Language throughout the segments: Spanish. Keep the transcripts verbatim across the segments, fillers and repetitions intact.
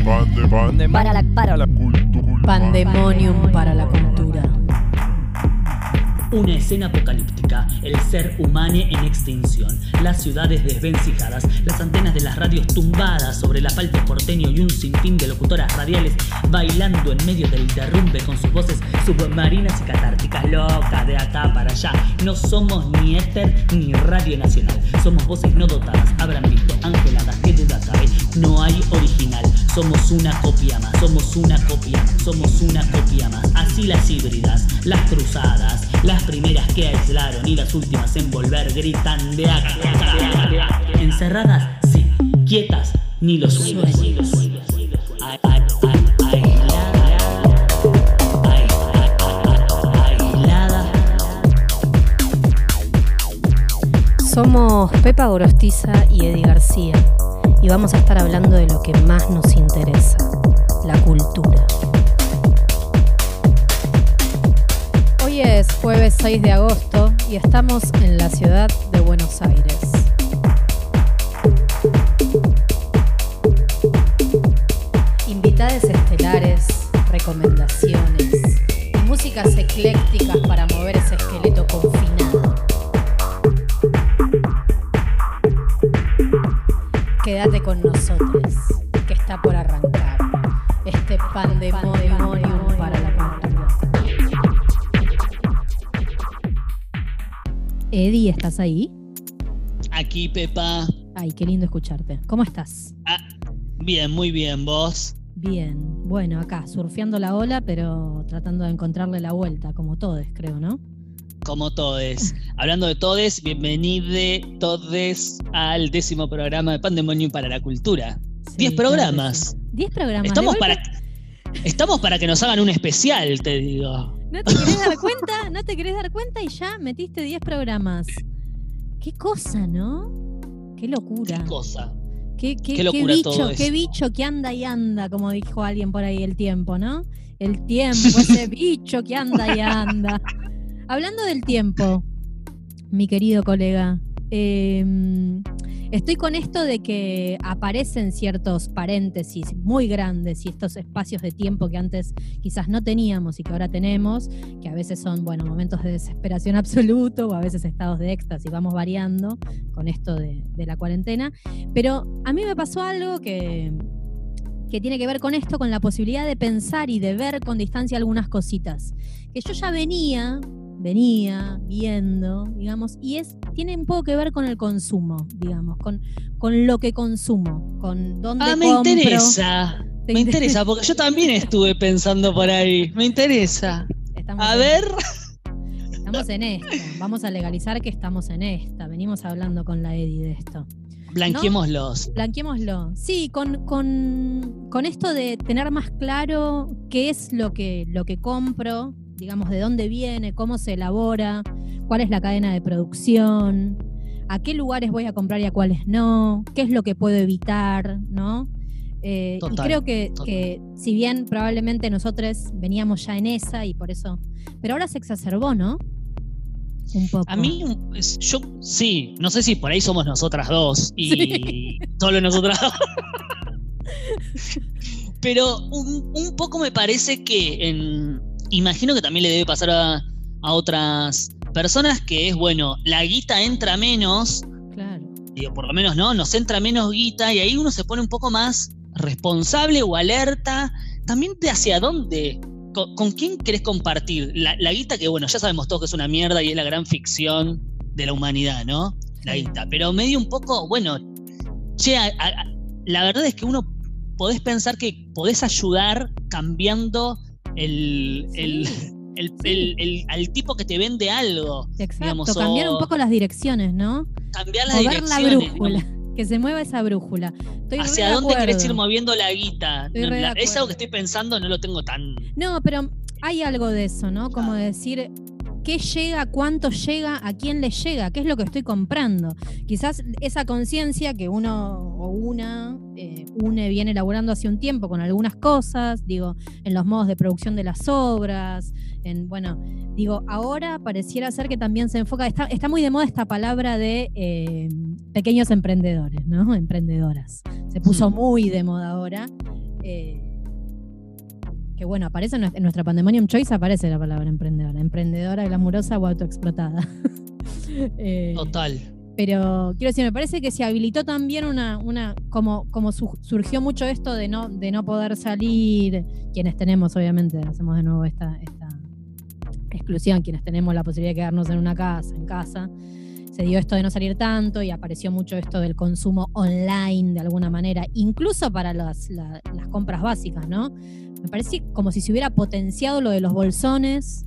Pande, pande, para la, para la cultura. Pandemonium para la cultura. Una escena apocalíptica, el ser humano en extinción, las ciudades desvencijadas, las antenas de las radios tumbadas sobre el asfalto porteño y un sinfín de locutoras radiales bailando en medio del derrumbe con sus voces submarinas y catárticas, locas de acá para allá. No somos ni éter ni radio nacional, somos voces no dotadas, habrán visto angeladas, que duda cabe, no hay original, somos una copia más, somos una copia más, somos una copia más. Así las híbridas, las cruzadas, las primeras que aislaron y las últimas en volver gritan de acá, de acá, de acá, de acá. Encerradas, sí, quietas, ni los sueños. Somos Pepa Gorostiza y Eddie García y vamos a estar hablando de lo que más nos interesa, la cultura. Hoy es jueves seis de agosto y estamos en la ciudad de Buenos Aires. Invitados estelares, recomendaciones y músicas eclécticas para mover ese esqueleto confinado. Quédate con nosotros, que está por arrancar este pandemonium para la cultura. Eddie, ¿estás ahí? Aquí, Pepa. Ay, qué lindo escucharte. ¿Cómo estás? Ah, bien, muy bien, ¿vos? Bien, bueno, acá, surfeando la ola, pero tratando de encontrarle la vuelta, como todos, creo, ¿no? Como todes. Hablando de todes, bienvenidos todes al décimo programa de Pandemonium para la cultura. Sí, Diez programas. Claro, sí. Diez programas. Estamos de para, golpe. estamos para que nos hagan un especial, te digo. ¿No te querés dar cuenta? ¿No te querés dar cuenta? Y ya metiste diez programas. Qué cosa, ¿no? Qué locura. Qué cosa. Qué, qué, Qué locura qué bicho, todo eso. qué bicho que anda y anda, como dijo alguien por ahí, el tiempo, ¿no? El tiempo, ese bicho que anda y anda. Hablando del tiempo, mi querido colega, eh, estoy con esto de que aparecen ciertos paréntesis muy grandes y estos espacios de tiempo que antes quizás no teníamos y que ahora tenemos, que a veces son, bueno, momentos de desesperación absoluto o a veces estados de éxtasis, vamos variando con esto de, de la cuarentena. Pero a mí me pasó algo que, que tiene que ver con esto, con la posibilidad de pensar y de ver con distancia algunas cositas, que yo ya venía... venía viendo, digamos, y es tiene un poco que ver con el consumo, digamos, con, con lo que consumo, con dónde Ah, me compro. interesa. ¿Te Me inter- interesa, porque yo también estuve pensando por ahí. Me interesa. Estamos A en, ver. Estamos en esta, vamos a legalizar que estamos en esta, venimos hablando con la Eddie de esto. Blanquémoslos. Blanquémoslo. Sí, con, con, con esto de tener más claro qué es lo que, lo que compro, digamos, de dónde viene, cómo se elabora, cuál es la cadena de producción, a qué lugares voy a comprar y a cuáles no, qué es lo que puedo evitar, ¿no? Eh, y Total, creo que, total. que si bien probablemente nosotros veníamos ya en esa y por eso, pero ahora se exacerbó, ¿no? Un poco. A mí, es- yo sí, no sé si por ahí somos nosotras dos y Sí. solo nosotras dos. Pero un, un poco me parece que en, imagino que también le debe pasar a, a otras personas que es, bueno, la guita entra menos, Claro. digo, por lo menos no, nos entra menos guita y ahí uno se pone un poco más responsable o alerta también de hacia dónde. ¿Con, con quién querés compartir? La, la guita que, bueno, ya sabemos todos que es una mierda y es la gran ficción de la humanidad, ¿no? La Sí. guita. Pero medio un poco, bueno, che, a, a, la verdad es que uno podés pensar que podés ayudar cambiando el, Sí. el, el, Sí. el, el- al tipo que te vende algo. Exacto, Digamos, cambiar o un poco las direcciones, ¿no? cambiar las Mover la direcciones. brújula, digamos. que se mueva esa brújula. Estoy re ¿Hacia de dónde querés acuerdo. ir moviendo la guita? Estoy No, re de la- es acuerdo. algo que estoy pensando, no lo tengo tan... No, pero hay algo de eso, ¿no? Como decir, ¿qué llega? ¿Cuánto llega? ¿A quién le llega? ¿Qué es lo que estoy comprando? Quizás esa conciencia que uno o una eh, une viene elaborando hace un tiempo con algunas cosas, digo, en los modos de producción de las obras, en, bueno, digo, ahora pareciera ser que también se enfoca, está, está muy de moda esta palabra de eh, pequeños emprendedores, ¿no? Emprendedoras. Se puso Hmm. muy de moda ahora. Eh, que bueno, aparece en nuestra Pandemonium Choice, aparece la palabra emprendedora. Emprendedora, glamurosa o autoexplotada. eh, Total. Pero quiero decir, me parece que se habilitó también una, una como, como su, surgió mucho esto de no, de no poder salir, quienes tenemos, obviamente, hacemos de nuevo esta, esta exclusión, quienes tenemos la posibilidad de quedarnos en una casa, en casa, se dio esto de no salir tanto y apareció mucho esto del consumo online de alguna manera, incluso para las, la, las compras básicas, ¿no? Me parece como si se hubiera potenciado lo de los bolsones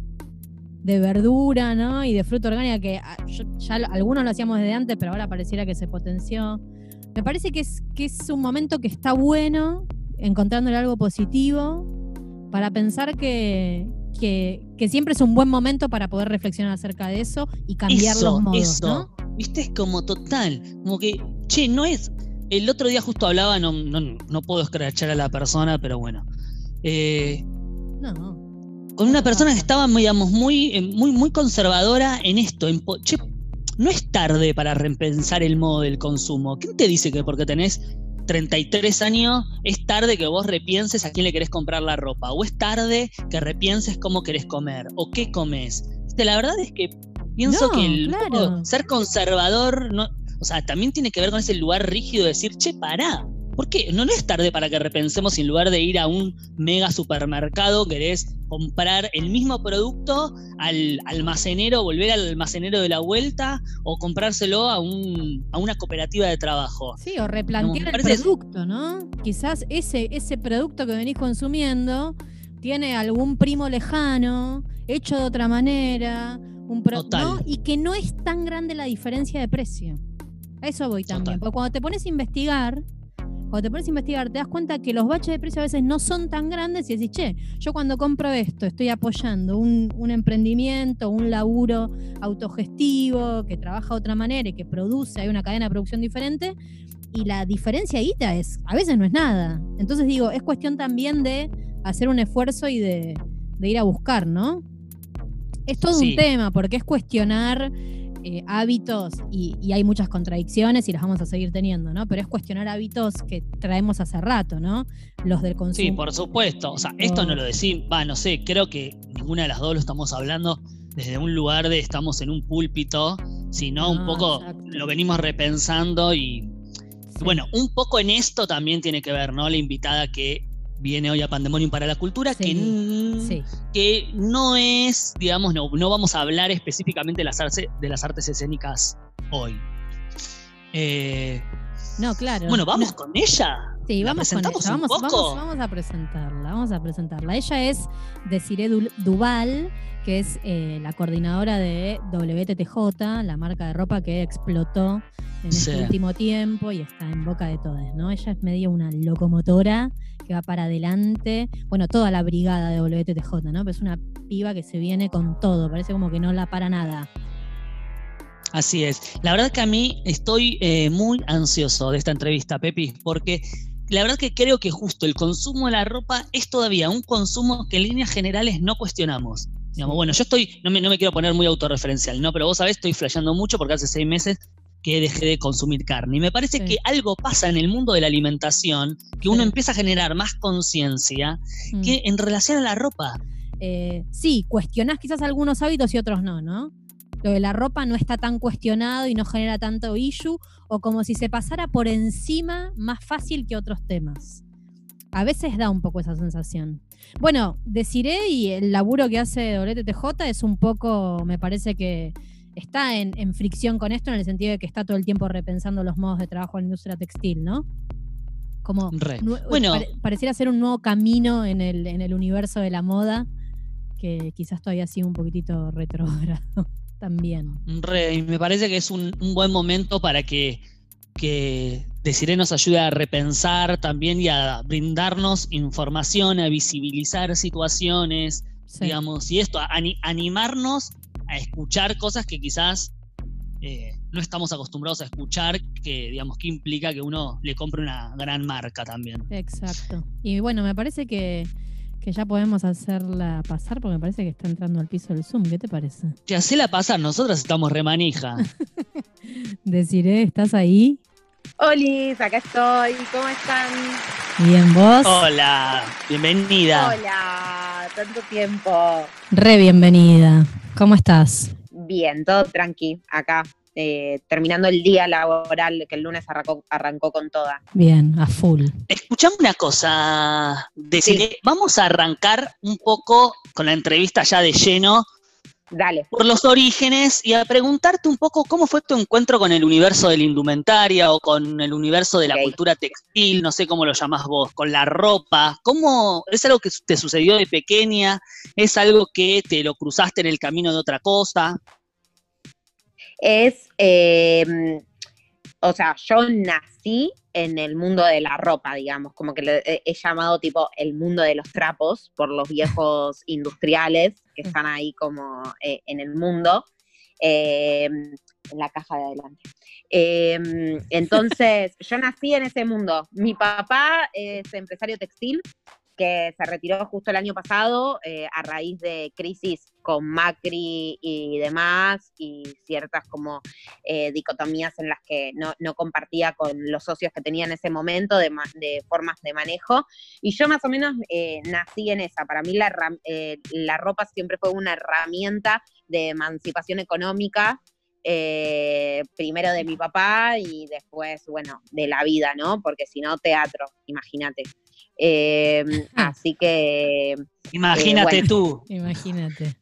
de verdura, ¿no? Y de fruta orgánica, que yo, ya algunos lo hacíamos desde antes, pero ahora pareciera que se potenció. Me parece que es, que es un momento que está bueno, encontrándole algo positivo, para pensar que, que, que siempre es un buen momento para poder reflexionar acerca de eso y cambiar eso, los modos, eso. ¿no? Viste, es como total, como que, che, no es... El otro día justo hablaba, no, no, no puedo escrachar a la persona, pero bueno. Eh, no. Con una persona que estaba, digamos, muy, muy, muy conservadora en esto. En, che, no es tarde para repensar el modo del consumo. ¿Quién te dice que porque tenés treinta y tres años es tarde que vos repienses a quién le querés comprar la ropa? ¿O es tarde que repienses cómo querés comer? ¿O qué comes? La verdad es que pienso no, que el claro. poco, ser conservador, no, o sea, también tiene que ver con ese lugar rígido de decir, che, pará. ¿Por qué? No, no es tarde para que repensemos, en lugar de ir a un mega supermercado, querés comprar el mismo producto al almacenero, volver al almacenero de la vuelta, o comprárselo a, un, a una cooperativa de trabajo. Sí, o replantear no, el producto, ¿no? Quizás ese, ese producto que venís consumiendo tiene algún primo lejano, hecho de otra manera, un pro- ¿no? Y que no es tan grande la diferencia de precio. A eso voy también, Total. Porque cuando te pones a investigar, Cuando te pones a investigar, te das cuenta que los baches de precio a veces no son tan grandes y decís, che, yo cuando compro esto estoy apoyando un, un emprendimiento, un laburo autogestivo que trabaja de otra manera y que produce, hay una cadena de producción diferente, y la diferencia guita es, a veces no es nada. Entonces digo, es cuestión también de hacer un esfuerzo y de, de ir a buscar, ¿no? Es todo sí. un tema, porque es cuestionar Eh, hábitos y, y hay muchas contradicciones y las vamos a seguir teniendo, ¿no? Pero es cuestionar hábitos que traemos hace rato, ¿no? Los del consumo. Sí, por supuesto. O sea, esto no lo decimos, va, no sé, creo que ninguna de las dos lo estamos hablando desde un lugar de estamos en un púlpito, sino no, un poco exacto. Lo venimos repensando y, sí. y bueno, un poco en esto también tiene que ver, ¿no? La invitada que viene hoy a Pandemonium para la Cultura, sí, que, sí. que no es, digamos, no, no vamos a hablar específicamente de las, arce, de las artes escénicas hoy. Eh, no, claro. Bueno, ¿vamos no. con ella? Sí, vamos con ella. Vamos, un poco? Vamos, vamos a presentarla, vamos a presentarla. Ella es Desiree Duval, que es eh, la coordinadora de W T T J, la marca de ropa que explotó en sí. este último tiempo y está en boca de todos, ¿no? Ella es medio una locomotora que va para adelante, bueno, toda la brigada de W T T J, ¿no? Pero es una piba que se viene con todo, parece como que no la para nada. Así es. La verdad que a mí estoy eh, muy ansioso de esta entrevista, Pepi, porque la verdad que creo que justo el consumo de la ropa es todavía un consumo que en líneas generales no cuestionamos. Digamos, bueno, yo estoy, no me, no me quiero poner muy autorreferencial, ¿no? Pero vos sabés, estoy flasheando mucho porque hace seis meses que dejé de consumir carne. Y me parece sí. que algo pasa en el mundo de la alimentación, que uno sí. empieza a generar más conciencia mm. que en relación a la ropa. Eh, sí, cuestionás quizás algunos hábitos y otros no, ¿no? Lo de la ropa no está tan cuestionado y no genera tanto issue, o como si se pasara por encima más fácil que otros temas. A veces da un poco esa sensación. Bueno, Desiree y el laburo que hace W T T J es un poco, me parece que está en, en fricción con esto, en el sentido de que está todo el tiempo repensando los modos de trabajo en la industria textil, ¿no? Como Re. Nu- bueno, pare- pareciera ser un nuevo camino en el, en el universo de la moda, que quizás todavía sigue un poquitito retrógrado también. Re, y me parece que es un, un buen momento para que, que Desiree nos ayude a repensar también y a brindarnos información, a visibilizar situaciones, sí. digamos, y esto, a ani- animarnos a escuchar cosas que quizás eh, no estamos acostumbrados a escuchar, que digamos que implica que uno le compre una gran marca también. Exacto. Y bueno, me parece que, que ya podemos hacerla pasar, porque me parece que está entrando al piso del Zoom. ¿Qué te parece? Que hacela pasar, nosotras estamos remanija. Desiree, ¿estás ahí? Olis, acá estoy, ¿cómo están? Bien, ¿vos? Hola, bienvenida. Hola, tanto tiempo. Re bienvenida. ¿Cómo estás? Bien, todo tranqui, acá, eh, terminando el día laboral, que el lunes arrancó, arrancó con toda. Bien, a full. Escuchame una cosa, Desiree, sí. Vamos a arrancar un poco con la entrevista ya de lleno. Dale. Por los orígenes y a preguntarte un poco cómo fue tu encuentro con el universo de la indumentaria o con el universo de la okay. cultura textil, no sé cómo lo llamás vos, con la ropa. ¿Cómo es algo que te sucedió de pequeña? ¿Es algo que te lo cruzaste en el camino de otra cosa? Es, eh, o sea, yo nací en el mundo de la ropa, digamos, como que le he, he llamado tipo el mundo de los trapos por los viejos industriales que están ahí como eh, en el mundo, eh, en la caja de adelante. Eh, entonces, yo nací en ese mundo. Mi papá es empresario textil, que se retiró justo el año pasado eh, a raíz de crisis con Macri y demás, y ciertas como eh, dicotomías en las que no, no compartía con los socios que tenía en ese momento de, de formas de manejo, y yo más o menos eh, nací en esa. Para mí la, eh, la ropa siempre fue una herramienta de emancipación económica, eh, primero de mi papá y después, bueno, de la vida, ¿no? Porque si no, teatro, imagínate. Eh, así que imagínate eh, bueno. tú imagínate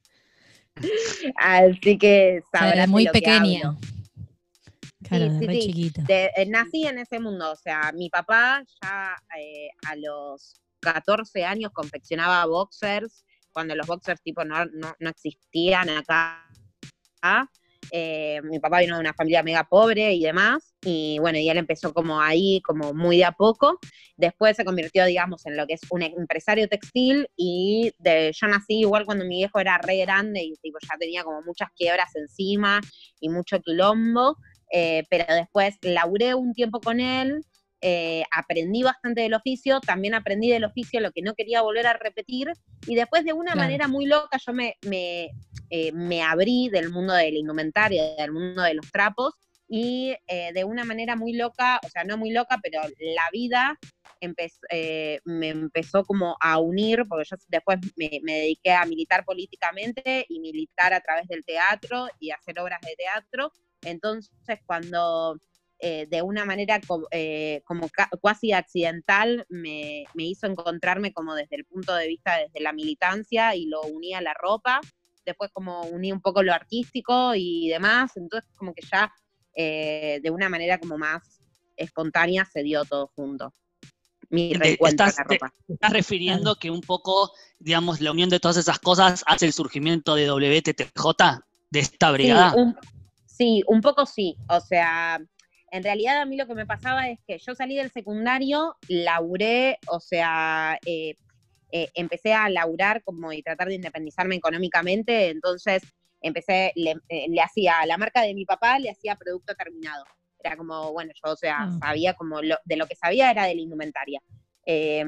así que sabrás, o sea, muy pequeña, claro, sí, re sí, chiquita. De, eh, nací en ese mundo. O sea, mi papá ya eh, a los catorce años confeccionaba boxers, cuando los boxers tipo no, no, no existían acá. Eh, mi papá vino de una familia mega pobre y demás, y bueno, y él empezó como ahí, como muy de a poco. Después se convirtió, digamos, en lo que es un empresario textil, y de, yo nací igual cuando mi viejo era re grande y tipo, ya tenía como muchas quiebras encima y mucho quilombo, eh, pero después laburé un tiempo con él, eh, aprendí bastante del oficio, también aprendí del oficio lo que no quería volver a repetir, y después de una claro. manera muy loca yo me... me Eh, me abrí del mundo de la indumentaria, del mundo de los trapos, y eh, de una manera muy loca, o sea, no muy loca, pero la vida empezó, eh, me empezó como a unir, porque yo después me, me dediqué a militar políticamente y militar a través del teatro y hacer obras de teatro. Entonces, cuando eh, de una manera como, eh, como casi accidental me, me hizo encontrarme como desde el punto de vista desde la militancia, y lo uní a la ropa. Después como uní un poco lo artístico y demás, entonces como que ya eh, de una manera como más espontánea se dio todo junto. Mi reencuentro estás, a la ropa. Te estás refiriendo que un poco, digamos, la unión de todas esas cosas hace el surgimiento de W T T J, de esta brigada. Sí, un, sí, un poco sí. O sea, en realidad a mí lo que me pasaba es que yo salí del secundario, laburé, o sea... Eh, Eh, empecé a laburar como y tratar de independizarme económicamente, entonces empecé, le, eh, le hacía a la marca de mi papá, le hacía producto terminado. Era como, bueno, yo, o sea, oh. sabía como, lo, de lo que sabía era de la indumentaria. Eh,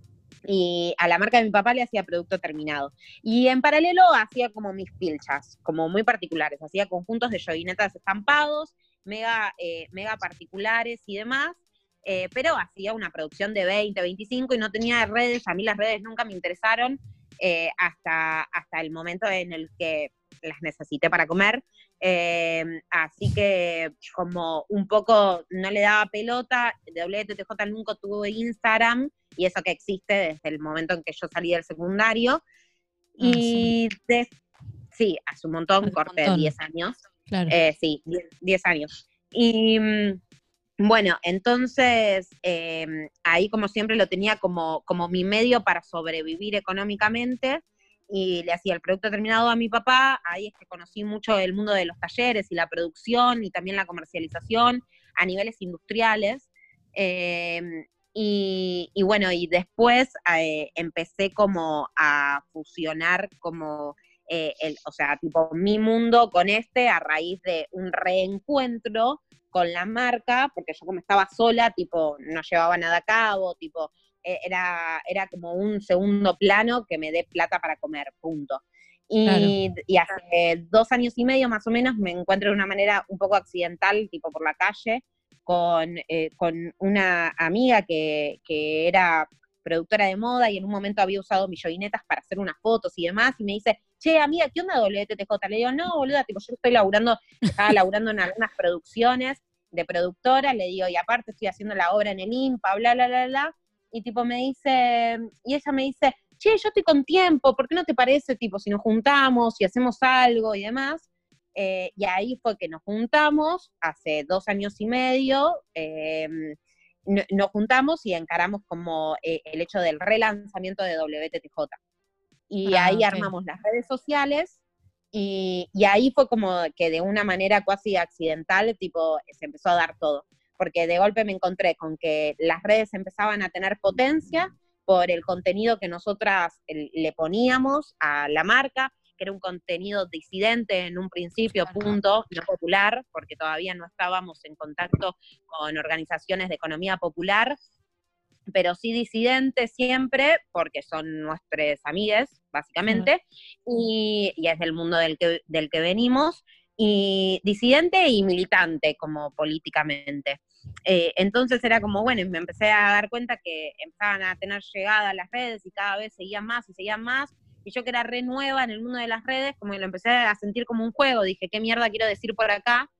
y a la marca de mi papá le hacía producto terminado. Y en paralelo hacía como mis pilchas, como muy particulares, hacía conjuntos de joguinetas estampados, mega, eh, mega particulares y demás. Eh, pero hacía una producción de veinte, veinticinco y no tenía redes. A mí las redes nunca me interesaron eh, hasta, hasta el momento en el que las necesité para comer. Eh, así que como un poco no le daba pelota, W T T J nunca tuvo Instagram, y eso que existe desde el momento en que yo salí del secundario. Ah, y sí. De, sí, hace un montón, hace corté diez años. Claro. Eh, sí, diez años. Y... Bueno, entonces eh, ahí como siempre lo tenía como, como mi medio para sobrevivir económicamente, y le hacía el producto terminado a mi papá. Ahí es que conocí mucho el mundo de los talleres y la producción y también la comercialización a niveles industriales. Eh, y, y bueno, y después eh, empecé como a fusionar como... Eh, el, o sea, tipo mi mundo con este a raíz de un reencuentro con la marca, porque yo como estaba sola, tipo, no llevaba nada a cabo, tipo, era, era como un segundo plano que me dé plata para comer, punto. Y, claro. y hace dos años y medio más o menos me encuentro de una manera un poco accidental, tipo por la calle, con, eh, con una amiga que, que era productora de moda y en un momento había usado mis joguinetas para hacer unas fotos y demás, y me dice, che, amiga, ¿qué onda W T T J? Le digo, no, boluda, tipo, yo estoy laburando, estaba laburando en algunas producciones de productora, le digo, y aparte estoy haciendo la obra en el INPA, bla, bla, bla, bla, y tipo me dice, y ella me dice, che, yo estoy con tiempo, ¿por qué no te parece, tipo, si nos juntamos y hacemos algo y demás? Eh, y ahí fue que nos juntamos, hace dos años y medio, eh, no, nos juntamos y encaramos como eh, el hecho del relanzamiento de W T T J. Y Ah, ahí okay. armamos las redes sociales, y, y ahí fue como que de una manera casi accidental, tipo, se empezó a dar todo. Porque de golpe me encontré con que las redes empezaban a tener potencia por el contenido que nosotras le poníamos a la marca, que era un contenido disidente en un principio, punto, no popular, porque todavía no estábamos en contacto con organizaciones de economía popular, pero sí disidente siempre, porque son nuestros amigues, básicamente, y, y es del mundo del que, del que venimos, y disidente y militante, como políticamente. Eh, entonces era como, bueno, y me empecé a dar cuenta que empezaban a tener llegada a las redes, y cada vez seguían más y seguían más, y yo que era re nueva en el mundo de las redes, como que lo empecé a sentir como un juego, dije, ¿qué mierda quiero decir por acá?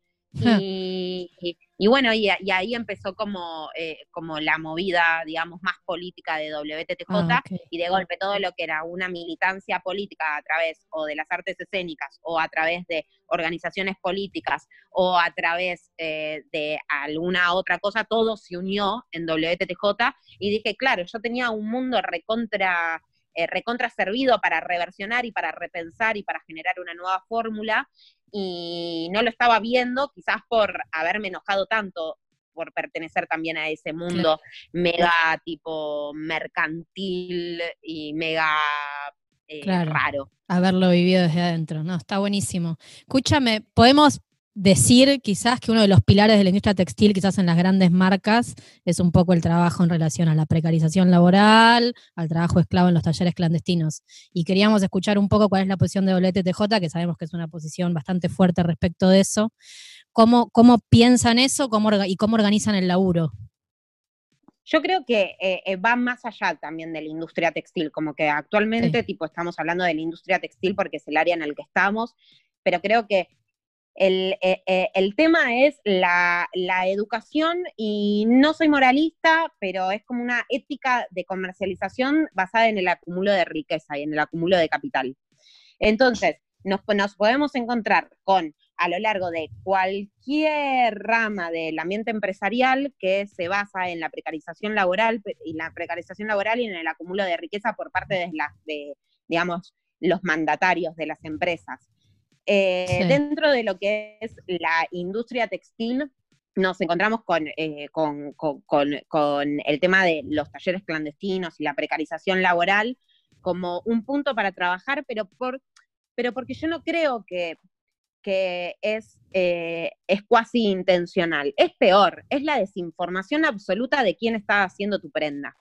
Y, y, y bueno, y, y ahí empezó como, eh, como la movida, digamos, más política de W T T J, Ah, okay. y de golpe todo lo que era una militancia política a través o de las artes escénicas, o a través de organizaciones políticas, o a través eh, de alguna otra cosa, todo se unió en W T T J, y dije, claro, yo tenía un mundo recontra... Eh, recontra servido para reversionar y para repensar y para generar una nueva fórmula, y no lo estaba viendo, quizás por haberme enojado tanto por pertenecer también a ese mundo claro. mega tipo mercantil y mega eh, claro. raro. Haberlo vivido desde adentro, no, está buenísimo. Escúchame, podemos decir quizás que uno de los pilares de la industria textil, quizás en las grandes marcas, es un poco el trabajo en relación a la precarización laboral, al trabajo esclavo en los talleres clandestinos. Y queríamos escuchar un poco cuál es la posición de W T T J, que sabemos que es una posición bastante fuerte respecto de eso. ¿Cómo, cómo piensan eso cómo, y cómo organizan el laburo? Yo creo que eh, va más allá también de la industria textil, como que actualmente sí. tipo estamos hablando de la industria textil porque es el área en el que estamos, pero creo que El, eh, el tema es la, la educación, y no soy moralista, pero es como una ética de comercialización basada en el acumulo de riqueza y en el acumulo de capital. Entonces, nos, nos podemos encontrar con, a lo largo de cualquier rama del ambiente empresarial que se basa en la precarización laboral, y la precarización laboral y en el acumulo de riqueza por parte de, las, de digamos, los mandatarios de las empresas. Eh, sí. Dentro de lo que es la industria textil, nos encontramos con, eh, con, con, con, con el tema de los talleres clandestinos y la precarización laboral como un punto para trabajar, pero, por, pero porque yo no creo que, que es, eh, es cuasi intencional. Es peor, es la desinformación absoluta de quién está haciendo tu prenda.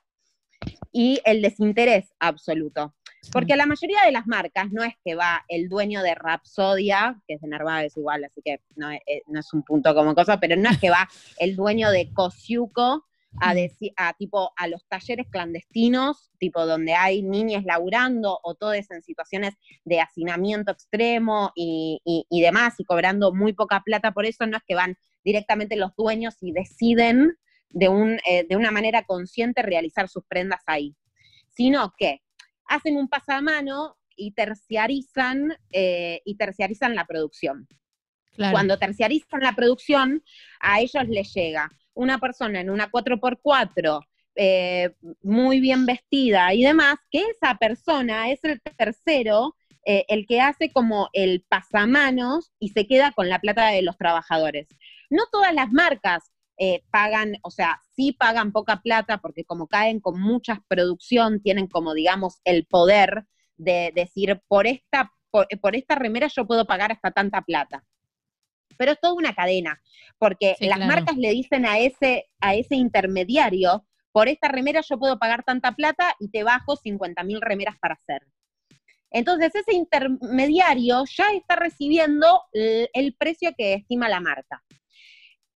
Y el desinterés absoluto. Porque a la mayoría de las marcas no es que va el dueño de Rapsodia, que es de Narváez igual, así que no es, no es un punto como cosa, pero no es que va el dueño de Cosiuco a, decir, a, tipo, a los talleres clandestinos, tipo donde hay niñas laburando o todos en situaciones de hacinamiento extremo y, y, y demás, y cobrando muy poca plata por eso. No es que van directamente los dueños y deciden de, un, eh, de una manera consciente realizar sus prendas ahí, sino que hacen un pasamano y terciarizan, eh, y terciarizan la producción. Claro. Cuando terciarizan la producción, a ellos les llega una persona en una cuatro por cuatro, eh, muy bien vestida y demás, que esa persona es el tercero, eh, el que hace como el pasamanos y se queda con la plata de los trabajadores. No todas las marcas Eh, pagan, o sea, sí pagan poca plata porque como caen con mucha producción, tienen como, digamos, el poder de decir, por esta, por, por esta remera yo puedo pagar hasta tanta plata. Pero es toda una cadena, porque sí, las claro. marcas le dicen a ese, a ese intermediario, por esta remera yo puedo pagar tanta plata y te bajo cincuenta mil remeras para hacer. Entonces ese intermediario ya está recibiendo el, el precio que estima la marca.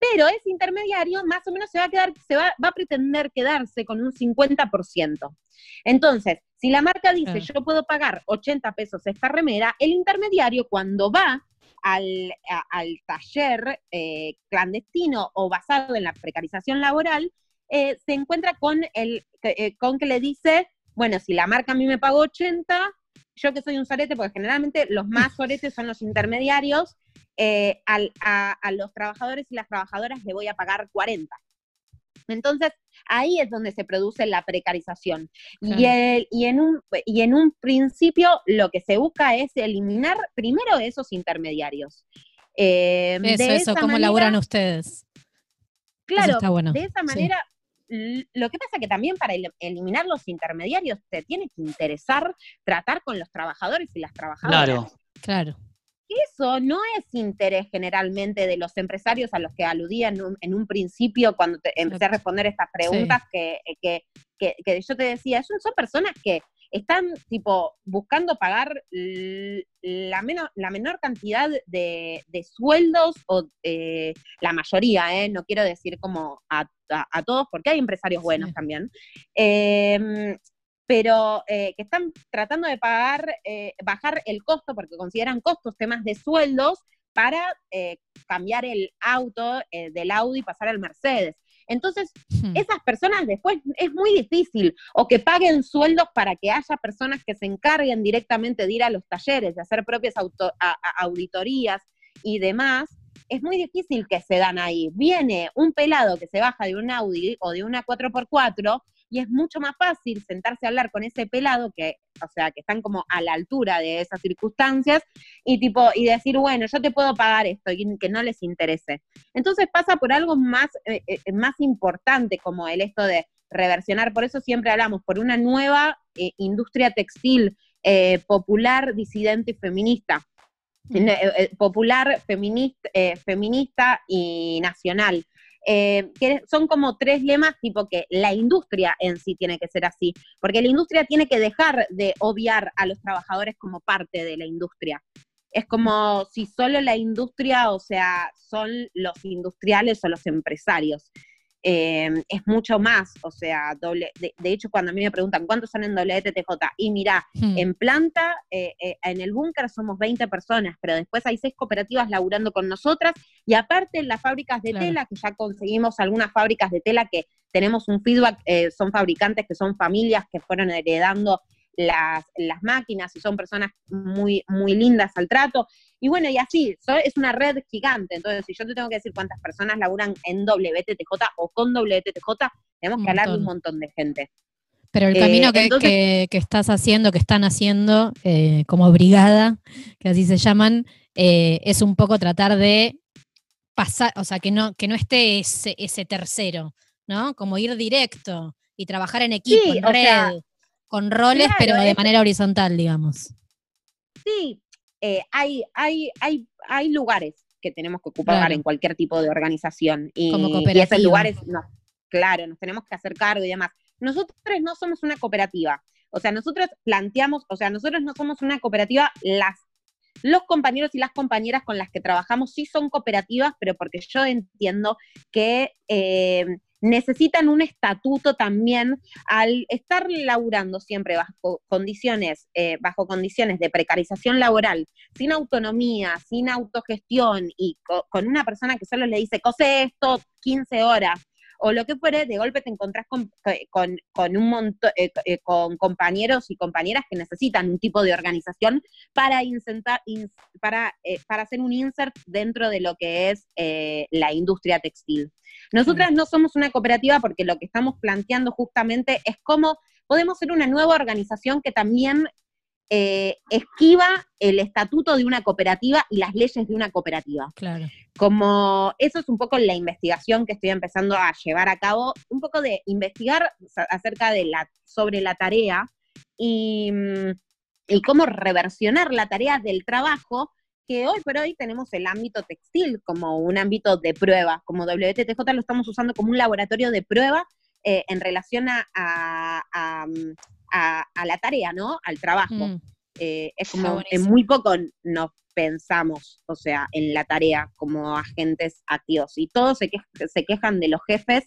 pero ese intermediario más o menos se va a quedar, se va, va a pretender quedarse con un cincuenta por ciento. Entonces, si la marca dice, claro, yo puedo pagar ochenta pesos esta remera, el intermediario cuando va al, a, al taller eh, clandestino o basado en la precarización laboral, eh, se encuentra con, el, eh, con que le dice, bueno, si la marca a mí me pagó ochenta, yo que soy un sorete, porque generalmente los más soretes son los intermediarios, eh, al, a, a los trabajadores y las trabajadoras le voy a pagar cuarenta. Entonces, ahí es donde se produce la precarización. Claro. Y, el, y, en un, y en un principio lo que se busca es eliminar primero esos intermediarios. Eh, eso, de eso, esa ¿cómo manera, laburan ustedes? Claro, eso está bueno. De esa manera, sí. Lo que pasa que también para el, eliminar los intermediarios te tiene que interesar tratar con los trabajadores y las trabajadoras. Claro, claro. Eso no es interés generalmente de los empresarios a los que aludía en un, en un principio cuando te, empecé a responder estas preguntas, sí. que, que, que, que yo te decía, son, son personas que están tipo buscando pagar la, menor, la menor cantidad de, de sueldos, o eh, la mayoría, eh, no quiero decir como a, a, a todos, porque hay empresarios buenos sí. también, eh, pero eh, que están tratando de pagar, eh, bajar el costo, porque consideran costos temas de sueldos, para eh, cambiar el auto eh, del Audi y pasar al Mercedes. Entonces, hmm. esas personas después es muy difícil, o que paguen sueldos para que haya personas que se encarguen directamente de ir a los talleres, de hacer propias auto, a, a, auditorías y demás. Es muy difícil que se dan ahí. Viene un pelado que se baja de un Audi o de una cuatro por cuatro, y es mucho más fácil sentarse a hablar con ese pelado, que, o sea, que están como a la altura de esas circunstancias, y tipo, y decir, bueno, yo te puedo pagar esto, y que no les interese. Entonces pasa por algo más, eh, eh, más importante, como el esto de reversionar. Por eso siempre hablamos por una nueva eh, industria textil eh, popular, disidente y feminista. Mm. Eh, eh, popular, feminista, eh, feminista y nacional. Eh, que son como tres lemas, tipo que la industria en sí tiene que ser así, porque la industria tiene que dejar de obviar a los trabajadores como parte de la industria. Es como si solo la industria, o sea, son los industriales o los empresarios. Eh, es mucho más, o sea, doble, de, de hecho cuando a mí me preguntan ¿cuántos son en W T T J? Y mirá, hmm. en planta, eh, eh, en el búnker somos veinte personas, pero después hay seis cooperativas laburando con nosotras, y aparte en las fábricas de claro. tela, que ya conseguimos algunas fábricas de tela que tenemos un feedback, eh, son fabricantes que son familias que fueron heredando las, las máquinas, y son personas muy, muy lindas al trato, y bueno, y así, so, es una red gigante. Entonces, si yo te tengo que decir cuántas personas laburan en W T T J o con W T T J, tenemos que hablar de un montón de gente. Pero el camino eh, que, entonces, que, que estás haciendo, que están haciendo, eh, como brigada, que así se llaman, eh, es un poco tratar de pasar, o sea, que no, que no esté ese, ese tercero, ¿no? Como ir directo y trabajar en equipo, sí, en red, sea, con roles, claro, pero de es, manera horizontal, digamos. Sí, eh, hay, hay, hay, hay lugares que tenemos que ocupar claro. en cualquier tipo de organización. Y, como cooperativa. Y esos lugares, no, claro, nos tenemos que hacer cargo y demás. Nosotros no somos una cooperativa. O sea, nosotros planteamos, o sea, nosotros no somos una cooperativa, las Los compañeros y las compañeras con las que trabajamos sí son cooperativas, pero porque yo entiendo que eh, necesitan un estatuto también, al estar laburando siempre bajo condiciones, eh, bajo condiciones de precarización laboral, sin autonomía, sin autogestión, y co con una persona que solo le dice, cose esto quince horas, o lo que fuere, de golpe te encontrás con, con, con un montón, eh, eh, con compañeros y compañeras que necesitan un tipo de organización para insertar, in, para, eh, para hacer un insert dentro de lo que es eh, la industria textil. Nosotras no somos una cooperativa porque lo que estamos planteando justamente es cómo podemos ser una nueva organización que también eh, esquiva el estatuto de una cooperativa y las leyes de una cooperativa. Claro. Como eso es un poco la investigación que estoy empezando a llevar a cabo, un poco de investigar acerca de la, sobre la tarea y, y cómo reversionar la tarea del trabajo, que hoy por hoy tenemos el ámbito textil como un ámbito de prueba, como W T T J lo estamos usando como un laboratorio de prueba eh, en relación a, a, a, a, a la tarea, ¿no? Al trabajo. Mm. Eh, es como en muy poco nos pensamos, o sea, en la tarea como agentes activos. Y todos se, que, se quejan de los jefes,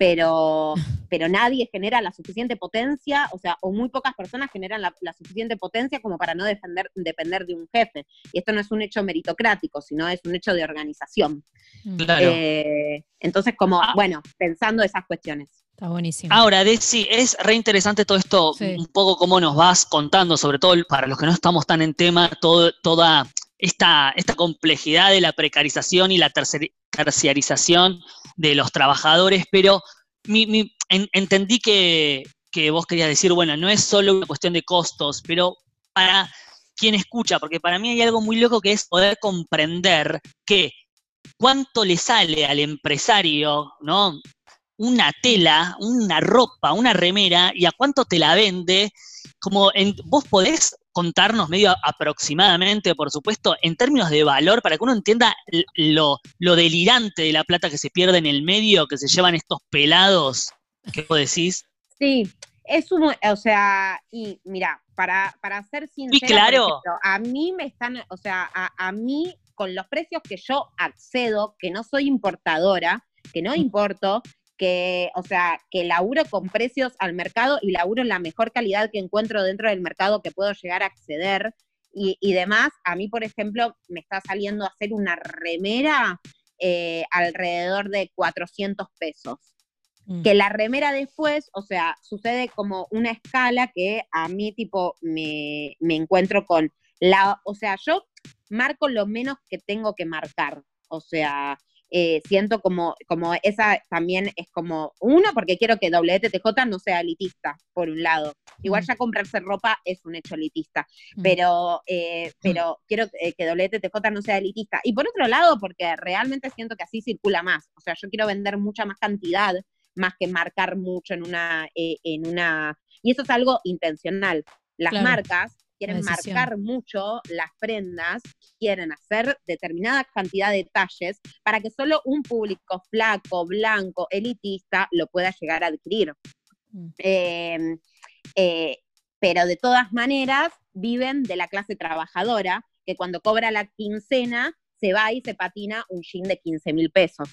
pero, pero nadie genera la suficiente potencia, o sea, o muy pocas personas generan la, la suficiente potencia como para no defender, depender de un jefe. Y esto no es un hecho meritocrático, sino es un hecho de organización. Claro. Eh, entonces, como, ah, bueno, pensando esas cuestiones. Está buenísimo. Ahora, Desi, es re interesante todo esto, sí. Un poco cómo nos vas contando, sobre todo para los que no estamos tan en tema, todo, toda esta, esta complejidad de la precarización y la tercer, terciarización de los trabajadores, pero mi, mi, en, entendí que, que vos querías decir, bueno, no es solo una cuestión de costos, pero para quien escucha, porque para mí hay algo muy loco que es poder comprender que cuánto le sale al empresario, ¿no? Una tela, una ropa, una remera, y a cuánto te la vende, como en, vos podés contarnos medio aproximadamente, por supuesto, en términos de valor, para que uno entienda lo, lo delirante de la plata que se pierde en el medio, que se llevan estos pelados, ¿qué vos decís? Sí, es un, o sea, y mira, para, para ser sincera, sí, claro. Por ejemplo, a mí me están, o sea, a, a mí, con los precios que yo accedo, que no soy importadora, que no importo, que, o sea, que laburo con precios al mercado y laburo en la mejor calidad que encuentro dentro del mercado que puedo llegar a acceder y, y demás. A mí, por ejemplo, me está saliendo a hacer una remera eh, alrededor de cuatrocientos pesos. Mm. Que la remera después, o sea, sucede como una escala que a mí, tipo, me, me encuentro con la, o sea, yo marco lo menos que tengo que marcar, o sea... Eh, siento como, como esa también es como, uno, porque quiero que W T T J no sea elitista, por un lado. Igual ya comprarse ropa es un hecho elitista, mm. pero, eh, pero mm. quiero eh, que W T T J no sea elitista. Y por otro lado, porque realmente siento que así circula más. O sea, yo quiero vender mucha más cantidad, más que marcar mucho en una... Eh, en una y eso es algo intencional. Las claro. marcas quieren marcar mucho las prendas, quieren hacer determinada cantidad de talles para que solo un público flaco, blanco, elitista lo pueda llegar a adquirir. Mm. Eh, eh, pero de todas maneras viven de la clase trabajadora, que cuando cobra la quincena se va y se patina un jean de quince mil pesos.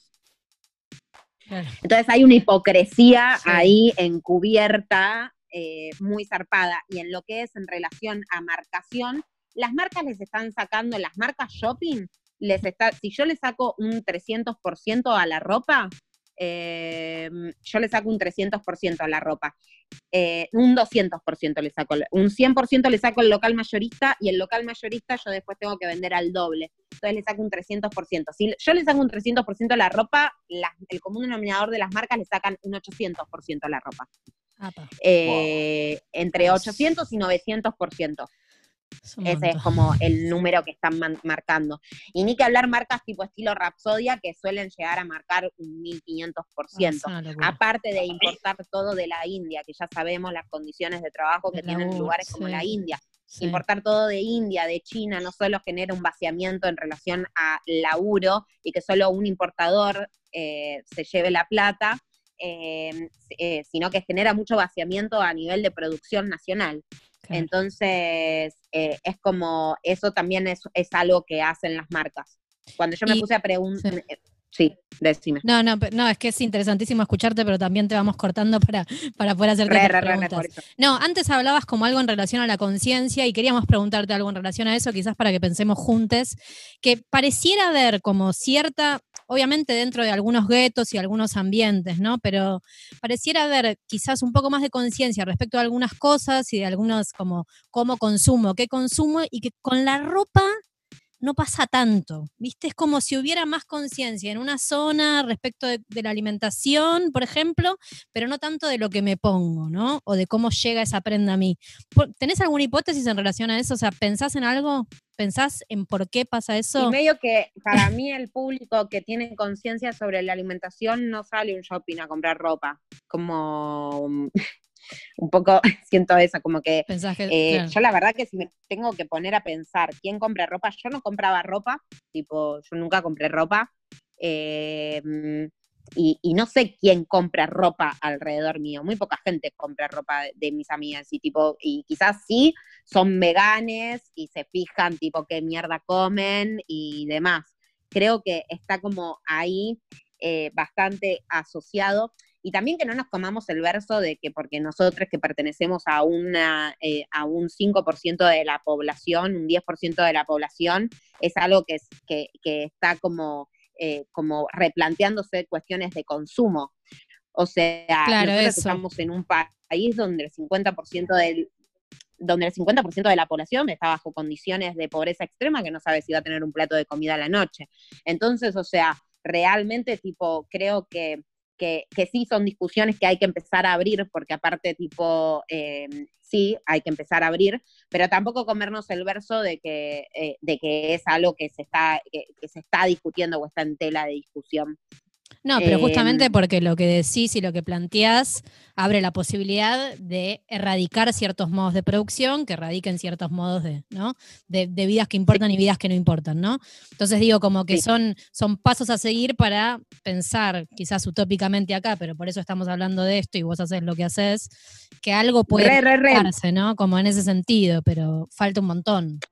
Claro. Entonces hay una hipocresía sí. ahí encubierta, Eh, muy zarpada, y en lo que es en relación a marcación, las marcas les están sacando, las marcas shopping, les está, si yo le saco un trescientos por ciento a la ropa, eh, yo le saco un trescientos por ciento a la ropa, eh, un doscientos por ciento le saco, un cien por ciento le saco al local mayorista, y el local mayorista yo después tengo que vender al doble, entonces le saco un trescientos por ciento. Si yo le saco un trescientos por ciento a la ropa, la, el común denominador de las marcas le sacan un ochocientos por ciento a la ropa. Eh, wow. Entre ochocientos y novecientos por ciento. Ese es como el número que están man- marcando. Y ni que hablar marcas tipo estilo Rapsodia, que suelen llegar a marcar un mil quinientos por ciento. Ah, aparte de importar todo de la India, que ya sabemos las condiciones de trabajo que de tienen lugares sí. como la India. Sí. Importar todo de India, de China, no solo genera un vaciamiento en relación a laburo y que solo un importador eh, se lleve la plata, Eh, eh, sino que genera mucho vaciamiento a nivel de producción nacional. Claro. Entonces, eh, es como, eso también es, es algo que hacen las marcas. Cuando yo me y, puse a preguntar... Sí. sí, decime. No, no, no, es que es interesantísimo escucharte, pero también te vamos cortando para, para poder hacerte re, re, preguntas. Re, re, no, antes hablabas como algo en relación a la conciencia y queríamos preguntarte algo en relación a eso, quizás para que pensemos juntos, que pareciera haber como cierta... obviamente dentro de algunos guetos y algunos ambientes, ¿no? Pero pareciera haber quizás un poco más de conciencia respecto a algunas cosas y de algunos como cómo consumo, qué consumo, y que con la ropa no pasa tanto, ¿viste? Es como si hubiera más conciencia en una zona respecto de, de la alimentación, por ejemplo, pero no tanto de lo que me pongo, ¿no? O de cómo llega esa prenda a mí. ¿Tenés alguna hipótesis en relación a eso? O sea, ¿pensás en algo? ¿Pensás en por qué pasa eso? Y medio que para mí el público que tiene conciencia sobre la alimentación no sale a un shopping a comprar ropa. Como un poco siento eso, como que, que eh, claro. yo la verdad que si me tengo que poner a pensar quién compra ropa, yo no compraba ropa, tipo, yo nunca compré ropa. Eh, y, y no sé quién compra ropa alrededor mío, muy poca gente compra ropa de, de mis amigas, y tipo, y quizás sí son veganes y se fijan tipo qué mierda comen y demás. Creo que está como ahí eh, bastante asociado. Y también que no nos comamos el verso de que porque nosotros que pertenecemos a, una, eh, a un cinco por ciento de la población, un diez por ciento de la población, es algo que, es, que, que está como, eh, como replanteándose cuestiones de consumo. O sea, claro, nosotros eso. estamos en un país donde el cincuenta por ciento del donde el cincuenta por ciento de la población está bajo condiciones de pobreza extrema, que no sabe si va a tener un plato de comida a la noche. Entonces, o sea, realmente, tipo, creo que Que, que sí son discusiones que hay que empezar a abrir, porque aparte, tipo, eh, sí, hay que empezar a abrir, pero tampoco comernos el verso de que, eh, de que es algo que se, está, que, que se está discutiendo o está en tela de discusión. No, pero Eh, justamente porque lo que decís y lo que planteás abre la posibilidad de erradicar ciertos modos de producción que erradiquen ciertos modos de, ¿no? de, de vidas que importan sí, y vidas que no importan, ¿no? Entonces digo, como que sí. son, son pasos a seguir para pensar, quizás utópicamente acá, pero por eso estamos hablando de esto y vos haces lo que haces, que algo puede Re, re, re. modificarse, ¿no? Como en ese sentido, pero falta un montón.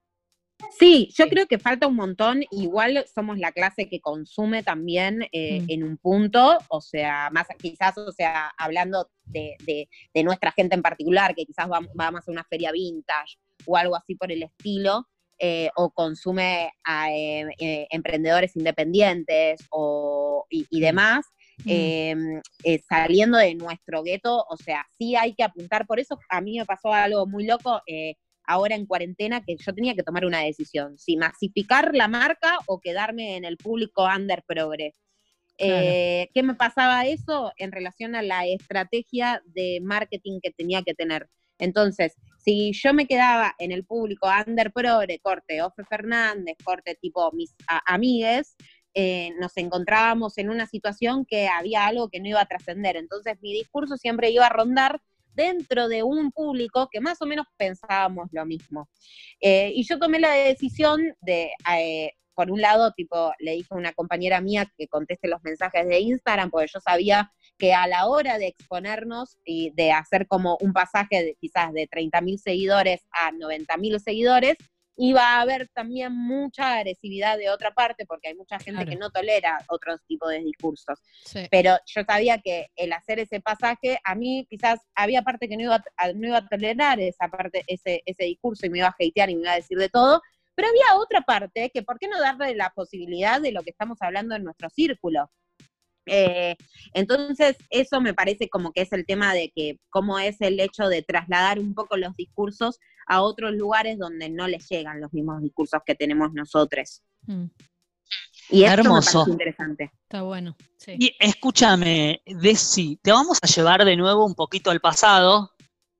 Sí, yo creo que falta un montón. Igual somos la clase que consume también eh, Mm. en un punto, o sea, más quizás, o sea, hablando de, de, de nuestra gente en particular, que quizás vamos, vamos a una feria vintage o algo así por el estilo, eh, o consume a eh, eh, emprendedores independientes o, y, y demás. Mm. Eh, eh, saliendo de nuestro gueto, o sea, sí hay que apuntar. Por eso a mí me pasó algo muy loco. Eh, ahora en cuarentena, que yo tenía que tomar una decisión, si masificar la marca o quedarme en el público under progre. Claro. Eh, ¿Qué me pasaba eso en relación a la estrategia de marketing que tenía que tener? Entonces, si yo me quedaba en el público under progre, corte Ofe Fernández, corte tipo mis a, amigues, eh, nos encontrábamos en una situación que había algo que no iba a trascender. Entonces mi discurso siempre iba a rondar dentro de un público que más o menos pensábamos lo mismo. Eh, y yo tomé la decisión de, eh, por un lado, tipo, le dije a una compañera mía que conteste los mensajes de Instagram, porque yo sabía que a la hora de exponernos y de hacer como un pasaje de, quizás de treinta mil seguidores a noventa mil seguidores, iba a haber también mucha agresividad de otra parte, porque hay mucha gente Claro. que no tolera otros tipos de discursos. Sí. Pero yo sabía que el hacer ese pasaje, a mí quizás había parte que no iba a, no iba a tolerar esa parte, ese, ese discurso, y me iba a hatear y me iba a decir de todo, pero había otra parte que, ¿por qué no darle la posibilidad de lo que estamos hablando en nuestro círculo? Eh, entonces, eso me parece como que es el tema de que cómo es el hecho de trasladar un poco los discursos a otros lugares donde no les llegan los mismos discursos que tenemos nosotros. Mm. Y esto Hermoso. me parece interesante. Está bueno. Sí. Y escúchame, Desi, te vamos a llevar de nuevo un poquito al pasado.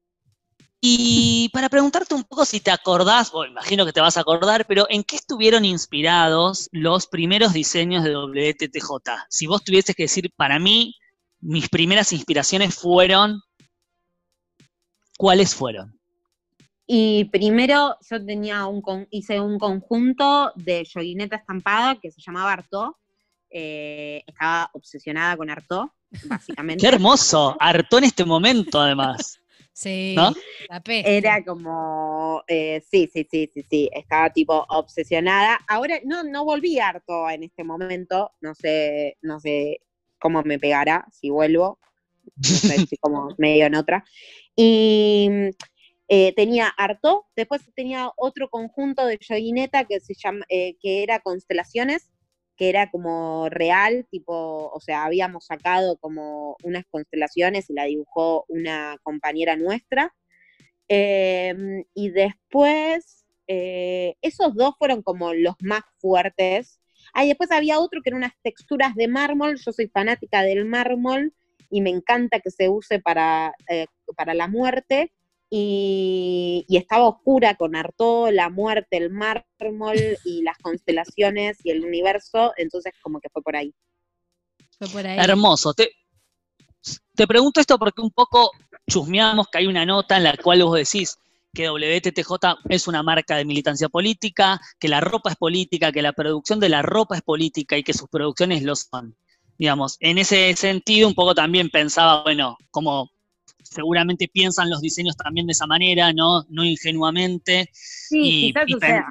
Y para preguntarte un poco si te acordás, bueno, imagino que te vas a acordar, pero ¿en qué estuvieron inspirados los primeros diseños de W T T J? Si vos tuvieses que decir, para mí, mis primeras inspiraciones fueron, ¿cuáles fueron? Y primero yo tenía un con, hice un conjunto de yoguineta estampada que se llamaba Artaud. Eh, estaba obsesionada con Artaud, básicamente. ¡Qué hermoso! Artaud en este momento, además. Sí, ¿no? La peste. Era como, eh, sí, sí, sí, sí, sí, estaba tipo obsesionada. Ahora no, no volví a Artaud en este momento, no sé, no sé cómo me pegará si vuelvo, no sé, estoy como medio en otra. Y eh, tenía Artaud, después tenía otro conjunto de yoguineta que se llama, eh, que era Constelaciones, que era como real, tipo, o sea, habíamos sacado como unas constelaciones y la dibujó una compañera nuestra. Eh, y después, eh, esos dos fueron como los más fuertes. Ah, y después había otro que eran unas texturas de mármol. Yo soy fanática del mármol y me encanta que se use para, eh, para la muerte. Y, y estaba oscura con Artaud, la muerte, el mármol y las constelaciones y el universo, entonces como que fue por ahí. Fue por ahí. Hermoso. Te, te pregunto esto porque un poco chusmeamos que hay una nota en la cual vos decís que W T T J es una marca de militancia política, que la ropa es política, que la producción de la ropa es política y que sus producciones lo son. digamos. En ese sentido, un poco también pensaba, bueno, como seguramente piensan los diseños también de esa manera, ¿no? No ingenuamente. Sí, Y, quizás, y o pen- sea,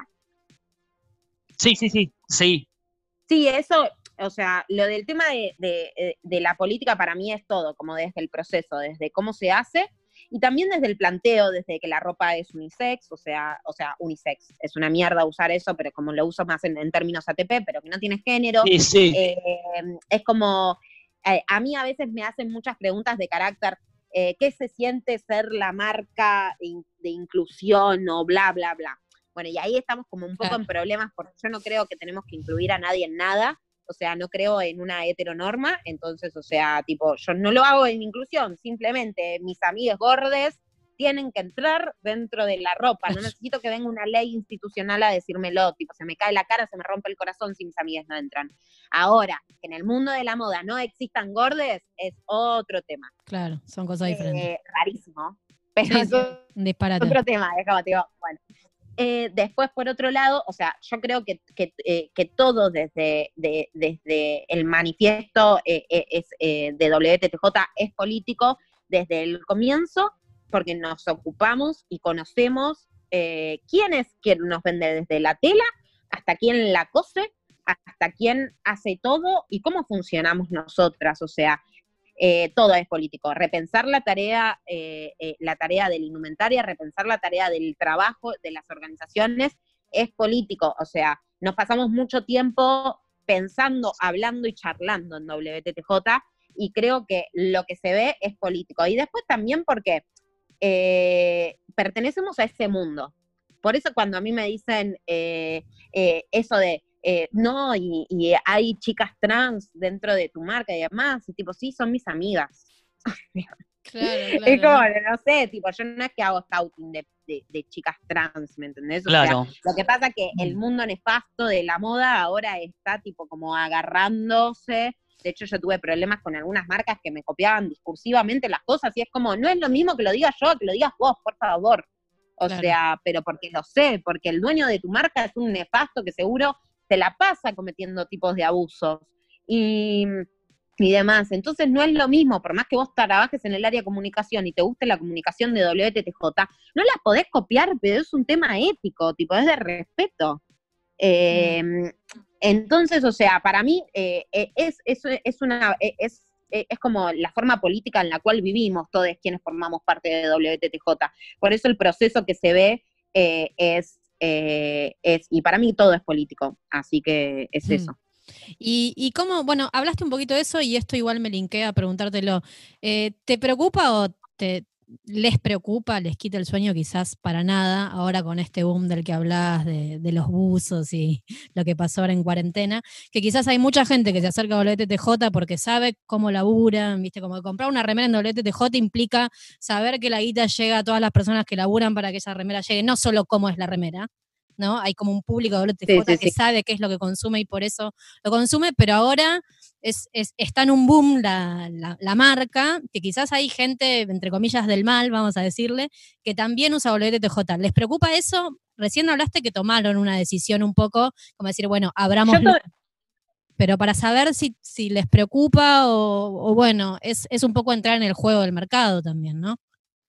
sí, sí, sí, sí, sí, eso, o sea, lo del tema de, de, eh, de la política para mí es todo, como desde el proceso, desde cómo se hace y también desde el planteo, desde que la ropa es unisex, o sea, o sea, unisex, es una mierda usar eso, pero como lo uso más en, en términos A T P, pero que no tiene género, sí, sí. eh, es como, eh, a mí a veces me hacen muchas preguntas de carácter, eh, ¿qué se siente ser la marca in- de inclusión o bla, bla, bla? Bueno, y ahí estamos como un poco Claro. en problemas porque yo no creo que tenemos que incluir a nadie en nada, o sea, no creo en una heteronorma, entonces, o sea, tipo, yo no lo hago en inclusión, simplemente mis amigos gordes tienen que entrar dentro de la ropa, no necesito que venga una ley institucional a decírmelo, tipo, se me cae la cara, se me rompe el corazón si mis amigas no entran. Ahora, que en el mundo de la moda no existan gordes, es otro tema. Claro, son cosas diferentes. Eh, rarísimo, pero Sí, es sí, un disparate. otro tema, déjame, digo, bueno. Eh, después, por otro lado, o sea, yo creo que, que, eh, que todo desde, de, desde el manifiesto eh, eh, es, eh, de W T T J es político desde el comienzo, porque nos ocupamos y conocemos eh, quién es quien nos vende desde la tela hasta quién la cose, hasta quién hace todo y cómo funcionamos nosotras, o sea, eh, todo es político. Repensar la tarea, eh, eh, la tarea de la indumentaria, repensar la tarea del trabajo de las organizaciones es político. O sea, nos pasamos mucho tiempo pensando, hablando y charlando en W T T J y creo que lo que se ve es político. Y después también porque eh, pertenecemos a ese mundo. Por eso cuando a mí me dicen eh, eh, eso de eh, no, y, y hay chicas trans dentro de tu marca y demás, y tipo, sí, son mis amigas. Claro, Es como, claro. no sé, tipo, yo no es que hago scouting de, de, de chicas trans, ¿me entendés? O Claro. sea, lo que pasa es que el mundo nefasto de la moda ahora está tipo como agarrándose. De hecho, yo tuve problemas con algunas marcas que me copiaban discursivamente las cosas y es como, no es lo mismo que lo diga yo, que lo digas vos, por favor. O Claro. sea, pero porque lo sé, porque el dueño de tu marca es un nefasto que seguro se la pasa cometiendo tipos de abusos y, y demás. Entonces no es lo mismo, por más que vos trabajes en el área de comunicación y te guste la comunicación de W T T J, no la podés copiar, pero es un tema ético, tipo, es de respeto. Eh, mm. Entonces, o sea, para mí eh, es, es, es una... Es, es como la forma política en la cual vivimos todos quienes formamos parte de W T T J. Por eso el proceso que se ve eh, es, eh, es, y para mí todo es político, así que es Hmm. eso. Y, y cómo, bueno, hablaste un poquito de eso y esto igual me linkea a preguntártelo. Eh, ¿te preocupa o te les preocupa, les quita el sueño quizás para nada, ahora con este boom del que hablás, de, de los buzos y lo que pasó ahora en cuarentena, que quizás hay mucha gente que se acerca a W T T J porque sabe cómo laburan, viste, como que comprar una remera en W T T J implica saber que la guita llega a todas las personas que laburan para que esa remera llegue, no solo cómo es la remera, ¿no? Hay como un público de W T T J Sí, sí, que sí. sabe qué es lo que consume y por eso lo consume, pero ahora es, es, está en un boom la, la, la marca, que quizás hay gente, entre comillas, del mal, vamos a decirle, que también usa W T T J. ¿Les preocupa eso? Recién hablaste que tomaron una decisión un poco, como decir, bueno, abramoslo. Yo to- Pero para saber si, si les preocupa o, o bueno, es, es un poco entrar en el juego del mercado también, ¿no?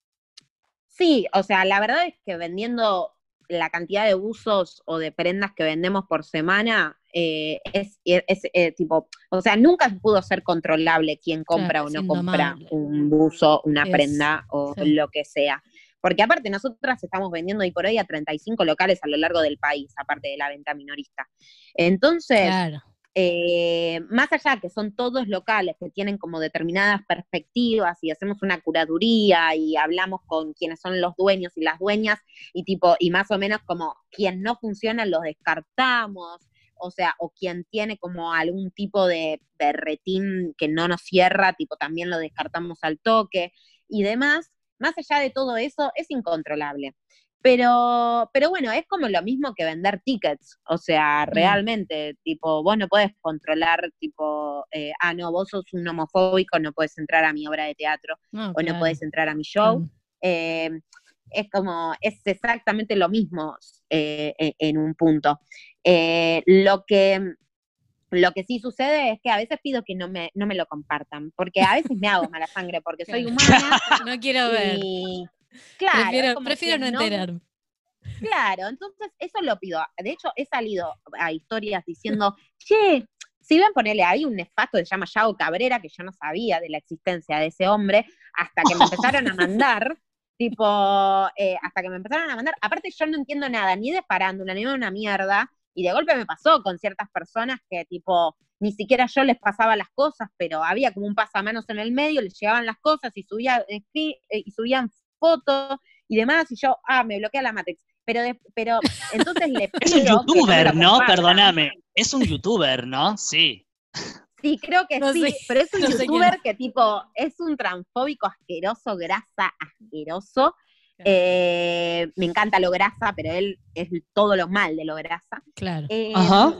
Sí, o sea, la verdad es que vendiendo la cantidad de buzos o de prendas que vendemos por semana eh, es, es, es eh, tipo, o sea, nunca pudo ser controlable quién compra Claro, o es no compra indomable. un buzo, una Es, prenda o sí. lo que sea. Porque aparte nosotras estamos vendiendo hoy por hoy a treinta y cinco locales a lo largo del país, aparte de la venta minorista. Entonces, Claro. Eh, más allá que son todos locales que tienen como determinadas perspectivas y hacemos una curaduría y hablamos con quienes son los dueños y las dueñas y tipo, y más o menos como quien no funciona los descartamos, o sea, o quien tiene como algún tipo de berretín que no nos cierra, tipo también lo descartamos al toque y demás, más allá de todo eso es incontrolable. Pero, pero bueno, es como lo mismo que vender tickets, o sea, realmente, mm. tipo, vos no podés controlar, tipo, eh, ah, no, vos sos un homofóbico, no podés entrar a mi obra de teatro, No, o claro. no podés entrar a mi show. Claro. Eh, es como, es exactamente lo mismo eh, en un punto. Eh, lo que, Lo que sí sucede es que a veces pido que no me, no me lo compartan, porque a veces me hago mala sangre porque soy humana. No quiero ver. Y claro, prefiero prefiero no enterarme. Claro, entonces eso lo pido. De hecho, he salido a historias diciendo, che, si ven, ponele, hay un nefasto que se llama Yago Cabrera, que yo no sabía de la existencia de ese hombre, hasta que me empezaron a mandar, tipo, eh, hasta que me empezaron a mandar, aparte yo no entiendo nada, ni de farándula, ni de una mierda, y de golpe me pasó con ciertas personas que, tipo, ni siquiera yo les pasaba las cosas, pero había como un pasamanos en el medio, les llegaban las cosas y, subía, eh, y subían fotos y demás, y yo, ah, me bloquea la Matrix. Pero, de, pero entonces le pido Es un youtuber, no, ¿no? Perdóname. Es un youtuber, ¿no? Sí. Sí, creo que no sí, sé, pero es un no youtuber que tipo, es un transfóbico asqueroso, grasa asqueroso. Claro. Eh, me encanta lo grasa, pero él es todo lo mal de lo grasa. Claro. Eh, Ajá.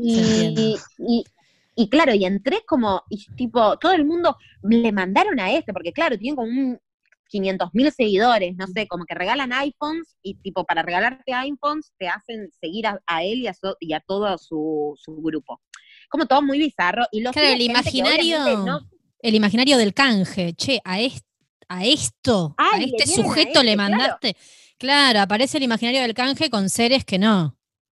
Y, y, y claro, y entré como, y tipo, todo el mundo le mandaron a este, porque claro, tienen como un quinientos mil seguidores, no sé, como que regalan iPhones y tipo para regalarte iPhones te hacen seguir a, a él y a, so, y a todo su, su grupo. Como todo muy bizarro. Y lo claro, el imaginario, no... el imaginario del canje, che, a, est, a esto, Ay, a este sujeto a este, le mandaste. Claro. claro, aparece el imaginario del canje con seres que no.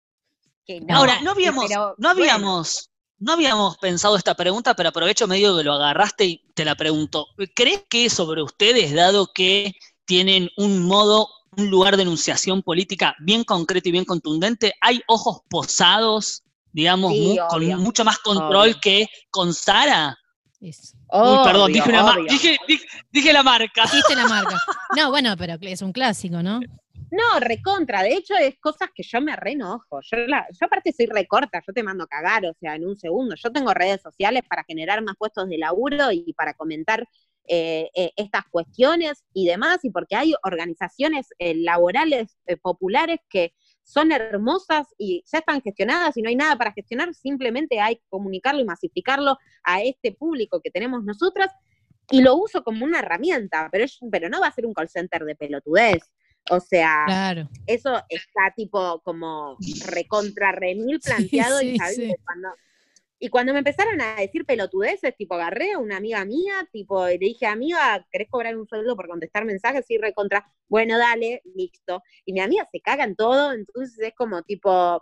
Que no. Ahora, no habíamos, pero, no habíamos... Bueno. No habíamos pensado esta pregunta, pero aprovecho medio que lo agarraste y te la pregunto. ¿Crees que sobre ustedes, dado que tienen un modo, un lugar de enunciación política bien concreto y bien contundente, hay ojos posados, digamos, sí, muy, con mucho más control obvio. que con Sara? Es. Uy, perdón, dije, una mar- dije, dije, dije la marca. Dijiste la marca. No, bueno, pero es un clásico, ¿no? No, recontra, de hecho es cosas que yo me reenojo, yo, la, yo aparte soy recorta, yo te mando a cagar, o sea, en un segundo, yo tengo redes sociales para generar más puestos de laburo y para comentar eh, eh, estas cuestiones y demás, y porque hay organizaciones eh, laborales eh, populares que son hermosas y ya están gestionadas y no hay nada para gestionar, simplemente hay que comunicarlo y masificarlo a este público que tenemos nosotras, y lo uso como una herramienta, pero, es, pero no va a ser un call center de pelotudez. O sea, claro. Eso está tipo como recontra remil planteado sí, sí, y ¿sabes? Sí. Cuando, y cuando me empezaron a decir pelotudeces, tipo agarré a una amiga mía, tipo le dije, amiga, ¿querés cobrar un sueldo por contestar mensajes? Sí, recontra, bueno, dale, listo. Y mi amiga se caga en todo, entonces es como tipo,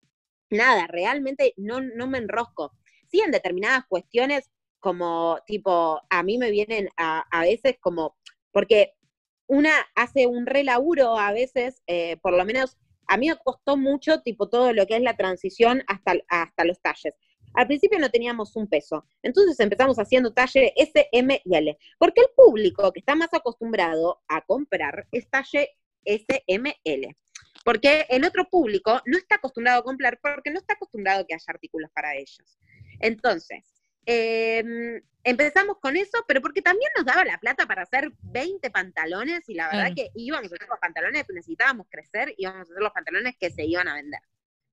nada, realmente no, no me enrosco. Sí, en determinadas cuestiones, como tipo, a mí me vienen a, a veces como, porque una hace un relaburo a veces, eh, por lo menos a mí me costó mucho, tipo todo lo que es la transición hasta, hasta los talles. Al principio no teníamos un peso, entonces empezamos haciendo talle S, M y L, porque el público que está más acostumbrado a comprar es talle S, M, L, porque el otro público no está acostumbrado a comprar porque no está acostumbrado a que haya artículos para ellos. Entonces, Eh, empezamos con eso, pero porque también nos daba la plata para hacer veinte pantalones y la verdad mm. que íbamos a hacer los pantalones que necesitábamos crecer, íbamos a hacer los pantalones que se iban a vender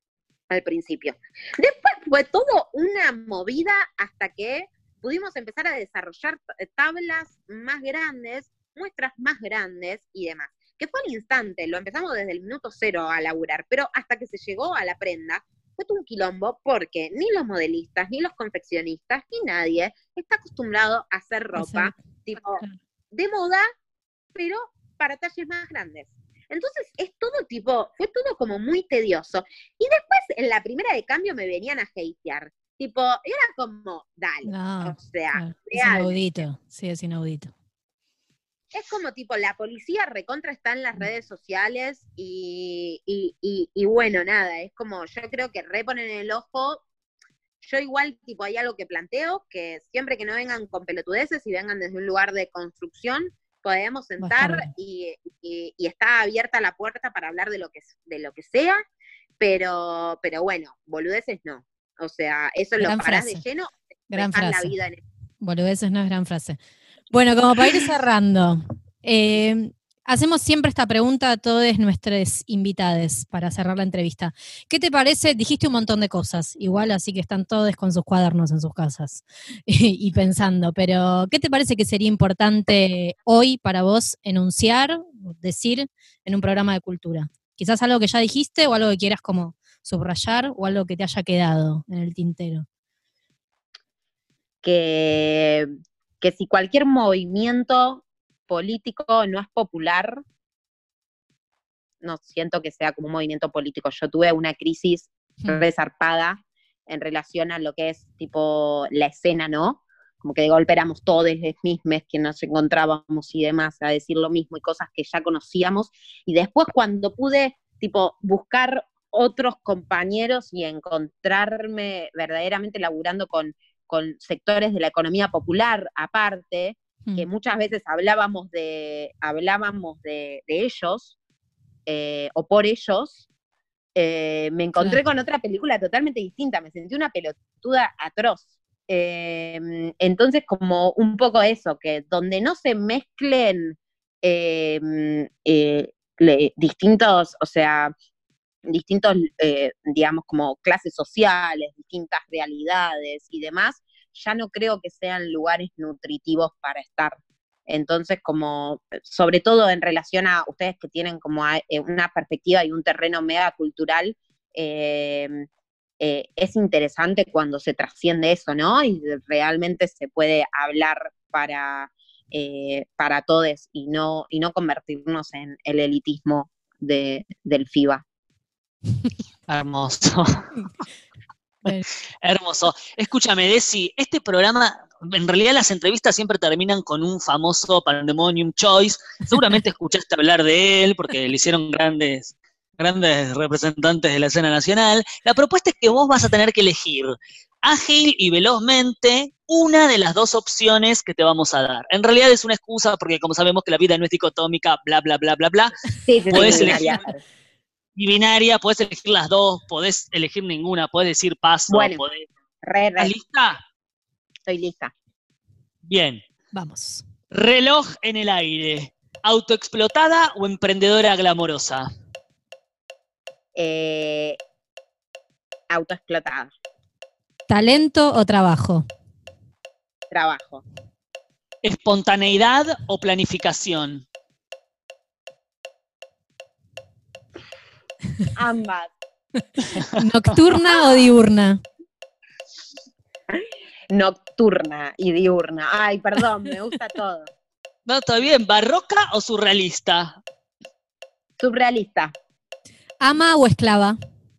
al principio. Después fue todo una movida hasta que pudimos empezar a desarrollar tablas más grandes, muestras más grandes y demás, que fue al instante, lo empezamos desde el minuto cero a laburar, pero hasta que se llegó a la prenda fue un quilombo porque ni los modelistas, ni los confeccionistas, ni nadie está acostumbrado a hacer ropa sí. tipo de moda, pero para talles más grandes. Entonces es todo tipo, fue todo como muy tedioso. Y después en la primera de cambio me venían a hatear. Tipo, era como, dale, no, o sea, no, es inaudito, sí, es inaudito. Es como tipo, la policía recontra está en las redes sociales y, y, y, y bueno, nada, es como, yo creo que reponen el ojo. Yo igual, tipo, hay algo que planteo, que siempre que no vengan con pelotudeces y vengan desde un lugar de construcción, podemos sentar y, y, y está abierta la puerta para hablar de lo que, de lo que sea, pero, pero bueno, boludeces no. O sea, eso gran lo parás frase. de lleno, gran frase. La vida en eso. Boludeces no es gran frase. Bueno, como para ir cerrando, eh, hacemos siempre esta pregunta a todos nuestros invitados para cerrar la entrevista. ¿Qué te parece? Dijiste un montón de cosas, igual, así que están todos con sus cuadernos en sus casas y, y pensando, pero ¿qué te parece que sería importante hoy para vos enunciar, decir en un programa de cultura? Quizás algo que ya dijiste o algo que quieras como subrayar o algo que te haya quedado en el tintero. que, que si cualquier movimiento político no es popular, no siento que sea como un movimiento político. Yo tuve una crisis Hmm. resarpada en relación a lo que es tipo la escena, ¿no? Como que de golpe éramos todos los mismos que nos encontrábamos y demás a decir lo mismo y cosas que ya conocíamos. Y después cuando pude tipo buscar otros compañeros y encontrarme verdaderamente laburando con, con sectores de la economía popular aparte, Hmm. que muchas veces hablábamos de, hablábamos de, de ellos, eh, o por ellos, eh, me encontré Claro. con otra película totalmente distinta, me sentí una pelotuda atroz. Eh, entonces, como un poco eso, que donde no se mezclen eh, eh, le- distintos, o sea, distintos, eh, digamos, como clases sociales, distintas realidades y demás, ya no creo que sean lugares nutritivos para estar. Entonces, como, sobre todo en relación a ustedes que tienen como a, eh, una perspectiva y un terreno mega cultural, eh, eh, es interesante cuando se trasciende eso, ¿no? Y realmente se puede hablar para, eh, para todos y no, y no convertirnos en el elitismo de, del FIBA. Hermoso. Bueno. Hermoso. Escúchame, Desi, este programa, en realidad las entrevistas siempre terminan con un famoso Pandemonium Choice. Seguramente escuchaste hablar de él, porque le hicieron grandes, grandes representantes de la escena nacional. La propuesta es que vos vas a tener que elegir ágil y velozmente una de las dos opciones que te vamos a dar. En realidad es una excusa, porque como sabemos que la vida no es dicotómica, bla, bla, bla, bla, bla. Sí, sí, Podés sí, elegir binaria. y binaria, podés elegir las dos, podés elegir ninguna, podés decir paso, Bueno. podés... Re, ¿Estás re, lista? estoy lista. Bien. Vamos. Reloj en el aire. ¿Autoexplotada o emprendedora glamorosa? Eh, autoexplotada. ¿Talento o trabajo? Trabajo. ¿Espontaneidad o planificación? Ambas. ¿Nocturna o diurna? Nocturna y diurna. Ay, perdón, me gusta todo. No, está bien. ¿Barroca o surrealista? Surrealista. ¿Ama o esclava?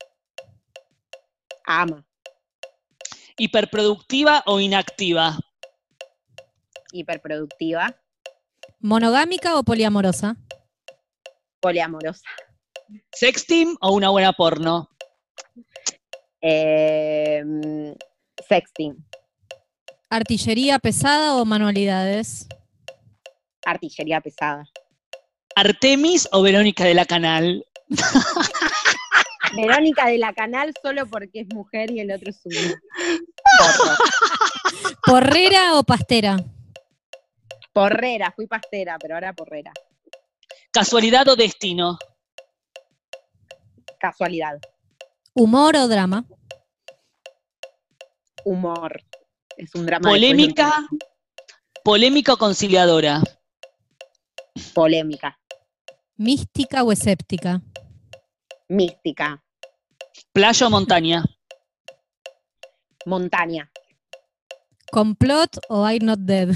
Ama. ¿Hiperproductiva o inactiva? Hiperproductiva. ¿Monogámica o poliamorosa? Poliamorosa. ¿Sexting o una buena porno? Eh, sexting. ¿Artillería pesada o manualidades? Artillería pesada. ¿Artemis o Verónica de la Canal? Verónica de la Canal solo porque es mujer y el otro es un porro. ¿Porrera o pastera? Porrera, fui pastera, pero ahora porrera. ¿Casualidad o destino? Casualidad. ¿Humor o drama? Humor. Es un drama. ¿Polémica? ¿Polémica o conciliadora? Polémica. ¿Mística o escéptica? Mística. ¿Playa o montaña? Montaña. ¿Complot o I'm Not Dead?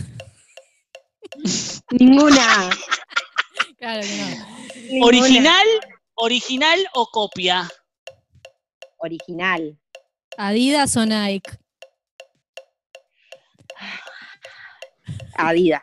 Ninguna. Claro que no. Ninguna. ¿Original, original o copia? Original. ¿Adidas o Nike? Adidas.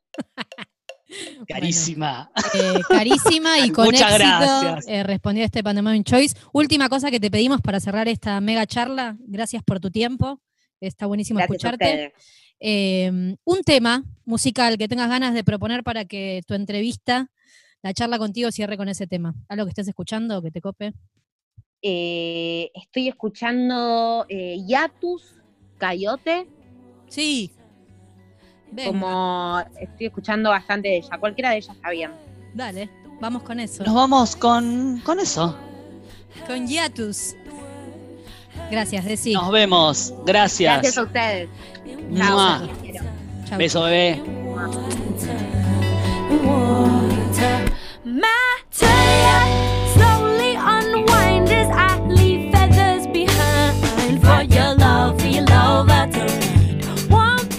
Carísima. Eh, carísima y con Muchas éxito gracias. eh, respondió a este Pandemonium Choice. Última cosa que te pedimos para cerrar esta mega charla. Gracias por tu tiempo. Está buenísimo Gracias a escucharte. ustedes. Eh, un tema musical que tengas ganas de proponer para que tu entrevista, la charla contigo, cierre con ese tema. ¿Algo que estés escuchando o que te cope? Eh, estoy escuchando eh, Yatus, Coyote, Sí. Venga, como estoy escuchando bastante de ella. Cualquiera de ellas está bien. dale, vamos con eso. Nos vamos con, con eso. Con Yatus. Gracias, Desi. Nos vemos. Gracias. Gracias a ustedes. Mua. Chao. los quiero. Chau. Beso, bebé. Materia slowly unwind as I leave feathers behind for your love, for your love I don't need. One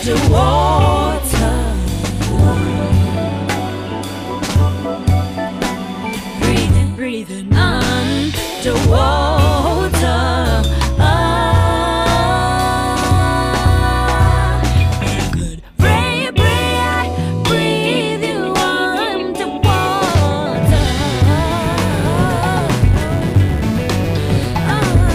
underwater. Breathing, breathing underwater. Ah, I could breathe, breathe, breathe you underwater. Ah.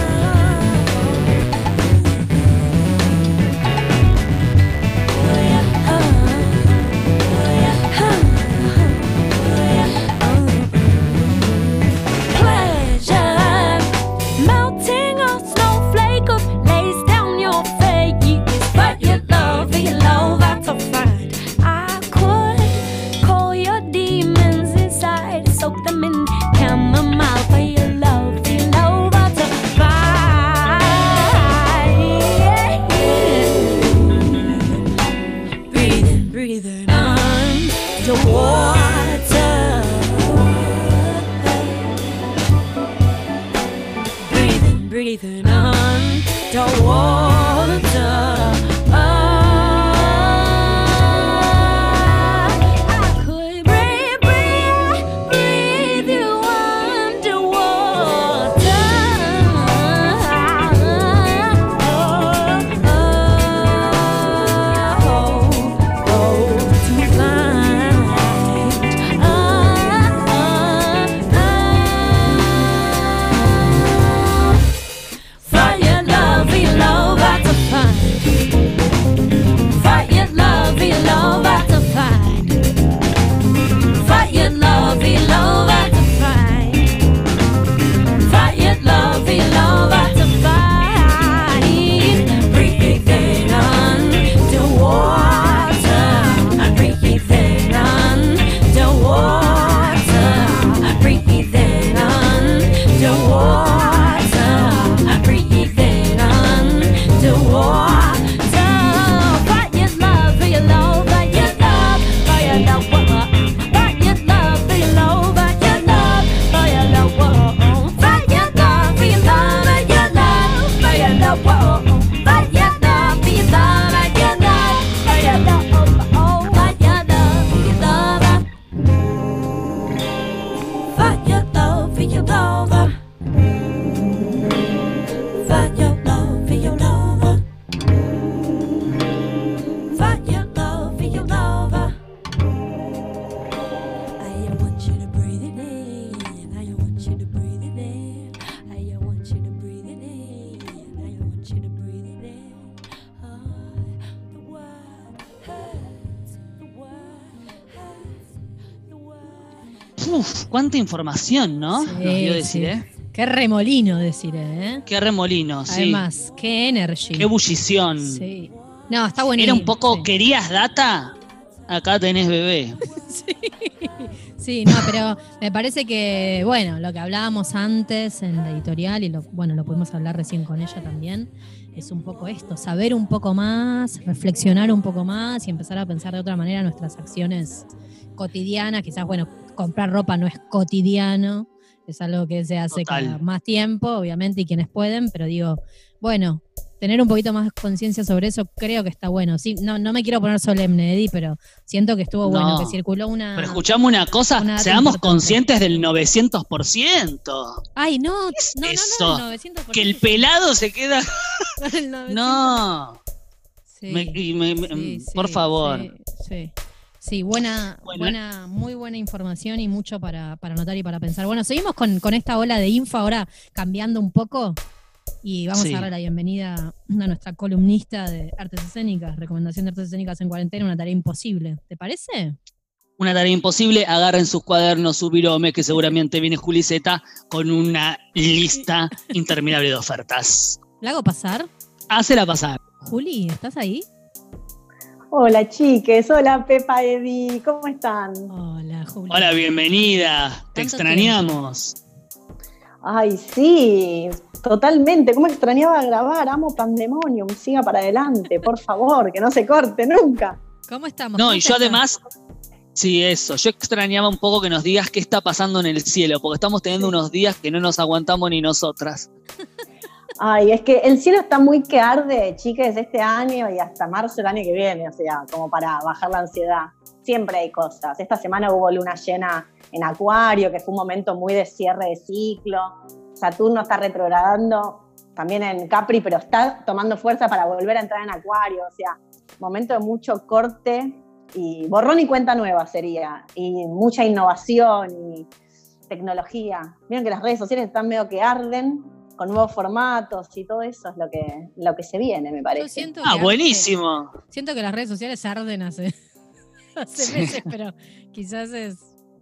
Pleasure, melting a snowflake of lace down your face. But your love, your love, that's a find. I could call your demons inside, soak them in chamomile. For your love, your love, that's a find. Breathing, breathing underwater. Breathing, breathing underwater. Ah, I could breathe, breathe, breathe you underwater. Uf, cuánta información, ¿no? Sí, Nos dio decir, sí. ¿eh? Qué remolino decir, ¿eh? Qué remolino, sí. Además, qué energy. Qué ebullición. Sí. No, está buenísimo. Era un poco, sí. ¿querías data? Acá tenés bebé. Sí. Sí, no, pero me parece que, bueno, lo que hablábamos antes en la editorial, y lo, bueno, lo pudimos hablar recién con ella también, es un poco esto, saber un poco más, reflexionar un poco más y empezar a pensar de otra manera nuestras acciones cotidianas. Quizás, bueno, comprar ropa no es cotidiano, es algo que se hace Total. cada más tiempo, obviamente, y quienes pueden, pero digo, bueno, tener un poquito más conciencia sobre eso creo que está bueno. Sí, no, no me quiero poner solemne, Eddie, pero siento que estuvo bueno, No. que circuló una... Pero escuchamos una cosa, una data seamos importante. conscientes del novecientos por ciento. Ay, no, ¿Qué es no, no, eso? no, el novecientos por ciento. Que el pelado se queda... El novecientos. No. Sí, Me- y me- me- sí, sí, por favor. Sí, sí. Sí, buena, Bueno. buena, muy buena información y mucho para, para anotar y para pensar. Bueno, seguimos con, con esta ola de info ahora cambiando un poco y vamos Sí. a darle la bienvenida a nuestra columnista de artes escénicas, recomendación de artes escénicas en cuarentena, una tarea imposible. ¿Te parece? Una tarea imposible, agarren sus cuadernos, su virome, que seguramente viene Juliceta con una lista interminable de ofertas. ¿La hago pasar? Hácela pasar. Juli, ¿estás ahí? Hola chiques, hola Pepa, Eddie, ¿cómo están? Hola, Juli. Hola, bienvenida. Te Tanto extrañamos. Ay, sí, totalmente, ¿cómo extrañaba grabar? Amo Pandemonium, siga para adelante, por favor, que no se corte nunca. ¿Cómo estamos? No, ¿Cómo y te yo está? además, sí, eso, yo extrañaba un poco que nos digas qué está pasando en el cielo, porque estamos teniendo unos días que no nos aguantamos ni nosotras. Ay, es que el cielo está muy que arde, chiques, este año y hasta marzo del año que viene, o sea, como para bajar la ansiedad. Siempre hay cosas. Esta semana hubo luna llena en Acuario, que fue un momento muy de cierre de ciclo. Saturno está retrogradando también en Capri, pero está tomando fuerza para volver a entrar en Acuario. O sea, momento de mucho corte y borrón y cuenta nueva sería. Y mucha innovación y tecnología. Miren que las redes sociales están medio que arden, con nuevos formatos y todo eso es lo que, lo que se viene, me parece. Yo siento Ah, que buenísimo. arde- siento que las redes sociales arden hace, hace meses, pero quizás es...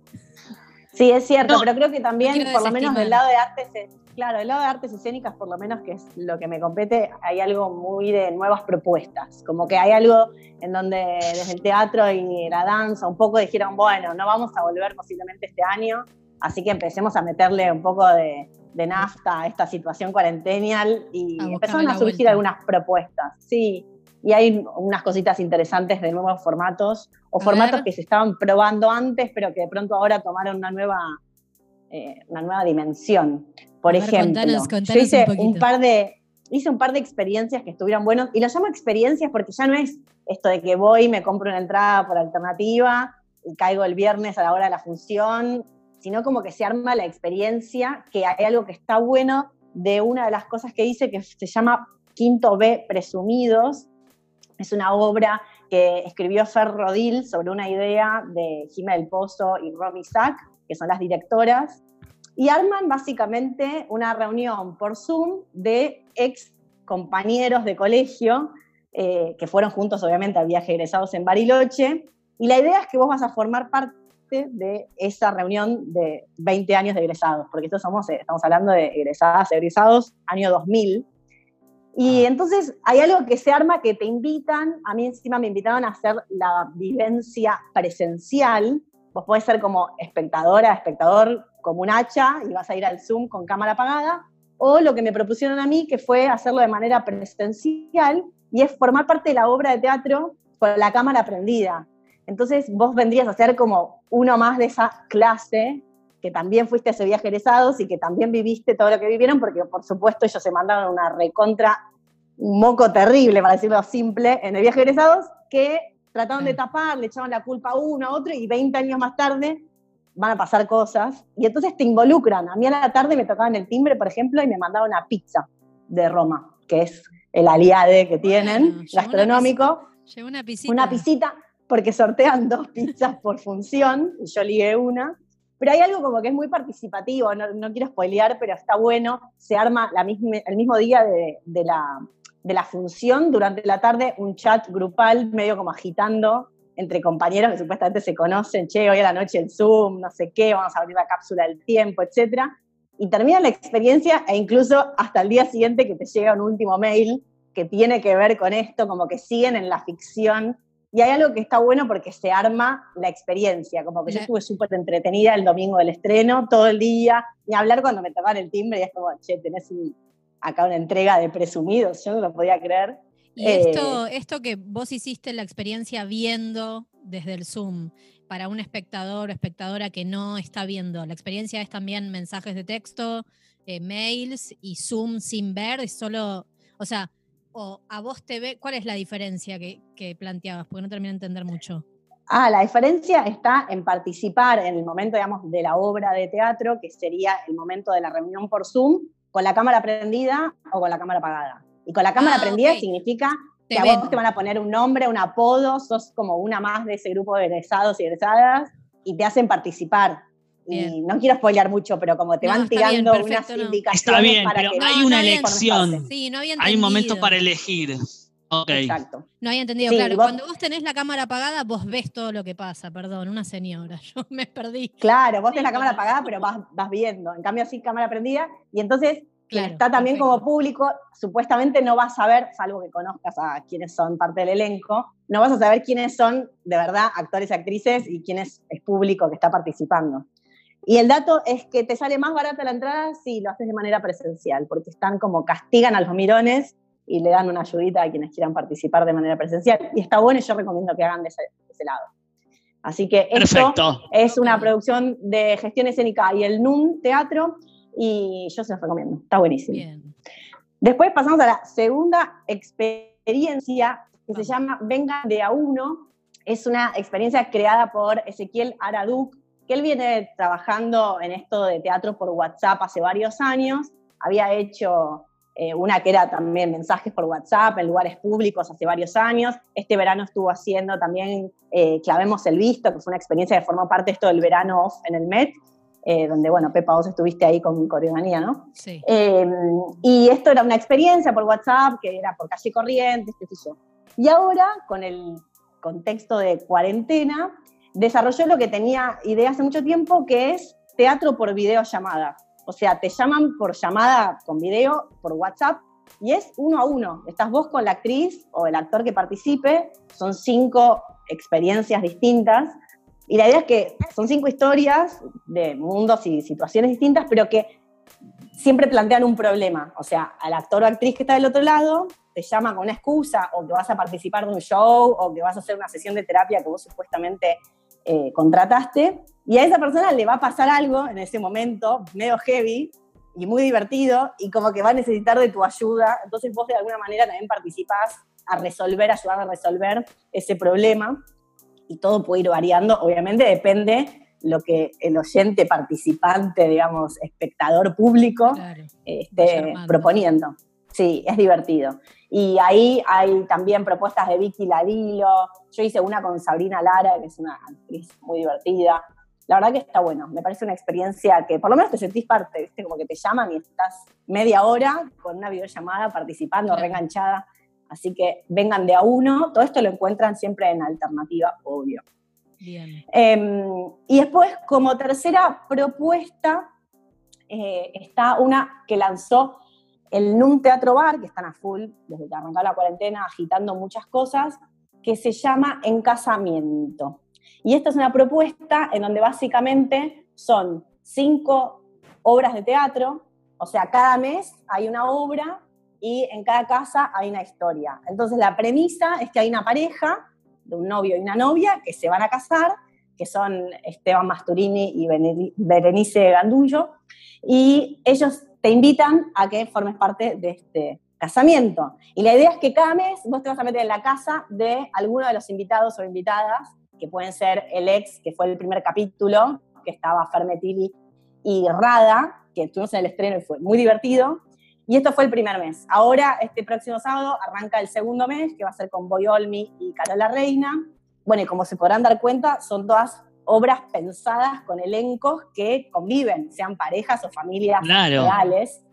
Sí, es cierto, No, pero creo que también, no quiero por lo menos desestimar. del lado de artes, claro, del lado de artes escénicas, por lo menos que es lo que me compete, hay algo muy de nuevas propuestas, como que hay algo en donde desde el teatro y la danza un poco dijeron, bueno, no vamos a volver posiblemente este año, así que empecemos a meterle un poco de, de nafta a esta situación cuarentenial y A buscarle empezaron a la surgir vuelta. algunas propuestas, sí, y hay unas cositas interesantes de nuevos formatos, o A formatos ver. que se estaban probando antes, pero que de pronto ahora tomaron una nueva, eh, una nueva dimensión. Por A ver, ejemplo, contanos- yo contanos hice un un, poquito. par de, hice un par de experiencias que estuvieron buenos, y las llamo experiencias porque ya no es esto de que voy, me compro una entrada por alternativa y caigo el viernes a la hora de la función, sino como que se arma la experiencia, que hay algo que está bueno de una de las cosas que hice que se llama Quinto B Presumidos. Es una obra que escribió Fer Rodil sobre una idea de Jimé del Pozo y Romy Sack, que son las directoras, y arman básicamente una reunión por Zoom de ex compañeros de colegio, eh, que fueron juntos obviamente al viaje egresados en Bariloche, y la idea es que vos vas a formar parte de esa reunión de veinte años de egresados, porque estos somos, eh, estamos hablando de egresadas, egresados, año dos mil. Y entonces hay algo que se arma que te invitan, a mí encima me invitaban a hacer la vivencia presencial, vos podés ser como espectadora, espectador como un hacha y vas a ir al Zoom con cámara apagada, o lo que me propusieron a mí que fue hacerlo de manera presencial y es formar parte de la obra de teatro con la cámara prendida. Entonces vos vendrías a ser como uno más de esa clase que también fuiste a ese viaje egresados y que también viviste todo lo que vivieron, porque por supuesto ellos se mandaron una recontra, un moco terrible, para decirlo simple, en el viaje egresados, que trataron de tapar, le echaban la culpa a uno, a otro, y veinte años más tarde van a pasar cosas, y entonces te involucran. A mí a la tarde me tocaban el timbre, por ejemplo, y me mandaban una pizza de Roma, que es el aliade que tienen, Bueno, llevó gastronómico, Llevo una pisita. una pisita, porque sortean dos pizzas por función, y yo ligué una. Pero hay algo como que es muy participativo, no, no quiero spoilear, pero está bueno, se arma la misma, el mismo día de, de, la, de la función, durante la tarde, un chat grupal medio como agitando entre compañeros que supuestamente se conocen, che, hoy a la noche el Zoom, no sé qué, vamos a abrir la cápsula del tiempo, etcétera. Y termina la experiencia e incluso hasta el día siguiente que te llega un último mail que tiene que ver con esto, como que siguen en la ficción. Y hay algo que está bueno porque se arma la experiencia, como que yo estuve súper entretenida el domingo del estreno, todo el día, ni hablar cuando me tocaban el timbre y es como, che, tenés un, acá una entrega de presumidos, yo no lo podía creer. Y esto, eh, esto que vos hiciste la experiencia viendo desde el Zoom, para un espectador o espectadora que no está viendo, la experiencia es también mensajes de texto, eh, mails y Zoom sin ver, es solo, o sea, o a vos te ve, ¿cuál es la diferencia que, que planteabas? Porque no termino de entender mucho. Ah, la diferencia está en participar en el momento, digamos, de la obra de teatro, que sería el momento de la reunión por Zoom, con la cámara prendida o con la cámara apagada. Y con la cámara ah, prendida okay. significa te que a ven. vos te van a poner un nombre, un apodo, sos como una más de ese grupo de egresados y egresadas, y te hacen participar. Bien. Y no quiero spoilear mucho, pero como te no, van tirando bien, perfecto, unas no. indicaciones está bien, para pero que hay no, una no elección. Sí, no había hay un momento para elegir. Okay. Exacto. No había entendido, sí, claro. Vos, cuando vos tenés la cámara apagada, vos ves todo lo que pasa. Perdón, una señora, yo me perdí. Claro, vos tenés la cámara apagada, pero vas, vas viendo. En cambio, sí, cámara prendida. Y entonces, quien claro, está también perfecto. como público, supuestamente no vas a ver, salvo que conozcas a quienes son parte del elenco, no vas a saber quiénes son de verdad actores y actrices y quién es, es público que está participando. Y el dato es que te sale más barata la entrada si lo haces de manera presencial, porque están como castigan a los mirones y le dan una ayudita a quienes quieran participar de manera presencial. Y está bueno y yo recomiendo que hagan de ese, de ese lado. Así que esto Perfecto. es una producción de gestión escénica y el N U M Teatro, y yo se los recomiendo. Está buenísimo. Bien. Después pasamos a la segunda experiencia que se llama Vengan de a uno. Es una experiencia creada por Ezequiel Araduc, que él viene trabajando en esto de teatro por WhatsApp hace varios años. Había hecho eh, una que era también mensajes por WhatsApp en lugares públicos hace varios años. Este verano estuvo haciendo también eh, Clavemos el Visto, que fue una experiencia que formó parte de esto del verano off en el Met, eh, donde, bueno, Pepa, vos estuviste ahí con Coreoganía, ¿no? Sí. Eh, y esto era una experiencia por WhatsApp, que era por calle Corrientes, qué sé yo. Y ahora, con el contexto de cuarentena, desarrolló lo que tenía idea hace mucho tiempo, que es teatro por videollamada. O sea, te llaman por llamada con video, por WhatsApp, y es uno a uno. Estás vos con la actriz o el actor que participe, son cinco experiencias distintas, y la idea es que son cinco historias de mundos y situaciones distintas, pero que siempre plantean un problema. O sea, al actor o actriz que está del otro lado te llama con una excusa, o que vas a participar de un show, o que vas a hacer una sesión de terapia que vos supuestamente eh, contrataste, y a esa persona le va a pasar algo en ese momento, medio heavy y muy divertido, y como que va a necesitar de tu ayuda. Entonces vos de alguna manera también participás a resolver, ayudar a resolver ese problema, y todo puede ir variando. Obviamente depende lo que el oyente, participante, digamos, espectador público, Claro. eh, esté proponiendo. Sí, es divertido. Y ahí hay también propuestas de Vicky Ladilo. Yo hice una con Sabrina Lara, que es una actriz muy divertida. La verdad que está bueno. Me parece una experiencia que por lo menos te sentís parte, ¿viste? Como que te llaman y estás media hora con una videollamada participando, Claro. reenganchada. Así que vengan de a uno. Todo esto lo encuentran siempre en Alternativa, obvio. Bien. Eh, y después, como tercera propuesta, eh, está una que lanzó el N U M Teatro Bar, que están a full desde que arrancó la cuarentena, agitando muchas cosas, que se llama Encasamiento. Y esta es una propuesta en donde básicamente son cinco obras de teatro, o sea, cada mes hay una obra y en cada casa hay una historia. Entonces la premisa es que hay una pareja de un novio y una novia que se van a casar, que son Esteban Masturini y Berenice Gandullo, y ellos te invitan a que formes parte de este casamiento. Y la idea es que cada mes vos te vas a meter en la casa de alguno de los invitados o invitadas, que pueden ser el ex, que fue el primer capítulo, que estaba Fermetili y Rada, que estuvimos en el estreno y fue muy divertido. Y esto fue el primer mes. Ahora, este próximo sábado, arranca el segundo mes, que va a ser con Boy Olmi y Carola Reina. Bueno, y como se podrán dar cuenta, son todas obras pensadas con elencos que conviven, sean parejas o familias Claro. reales,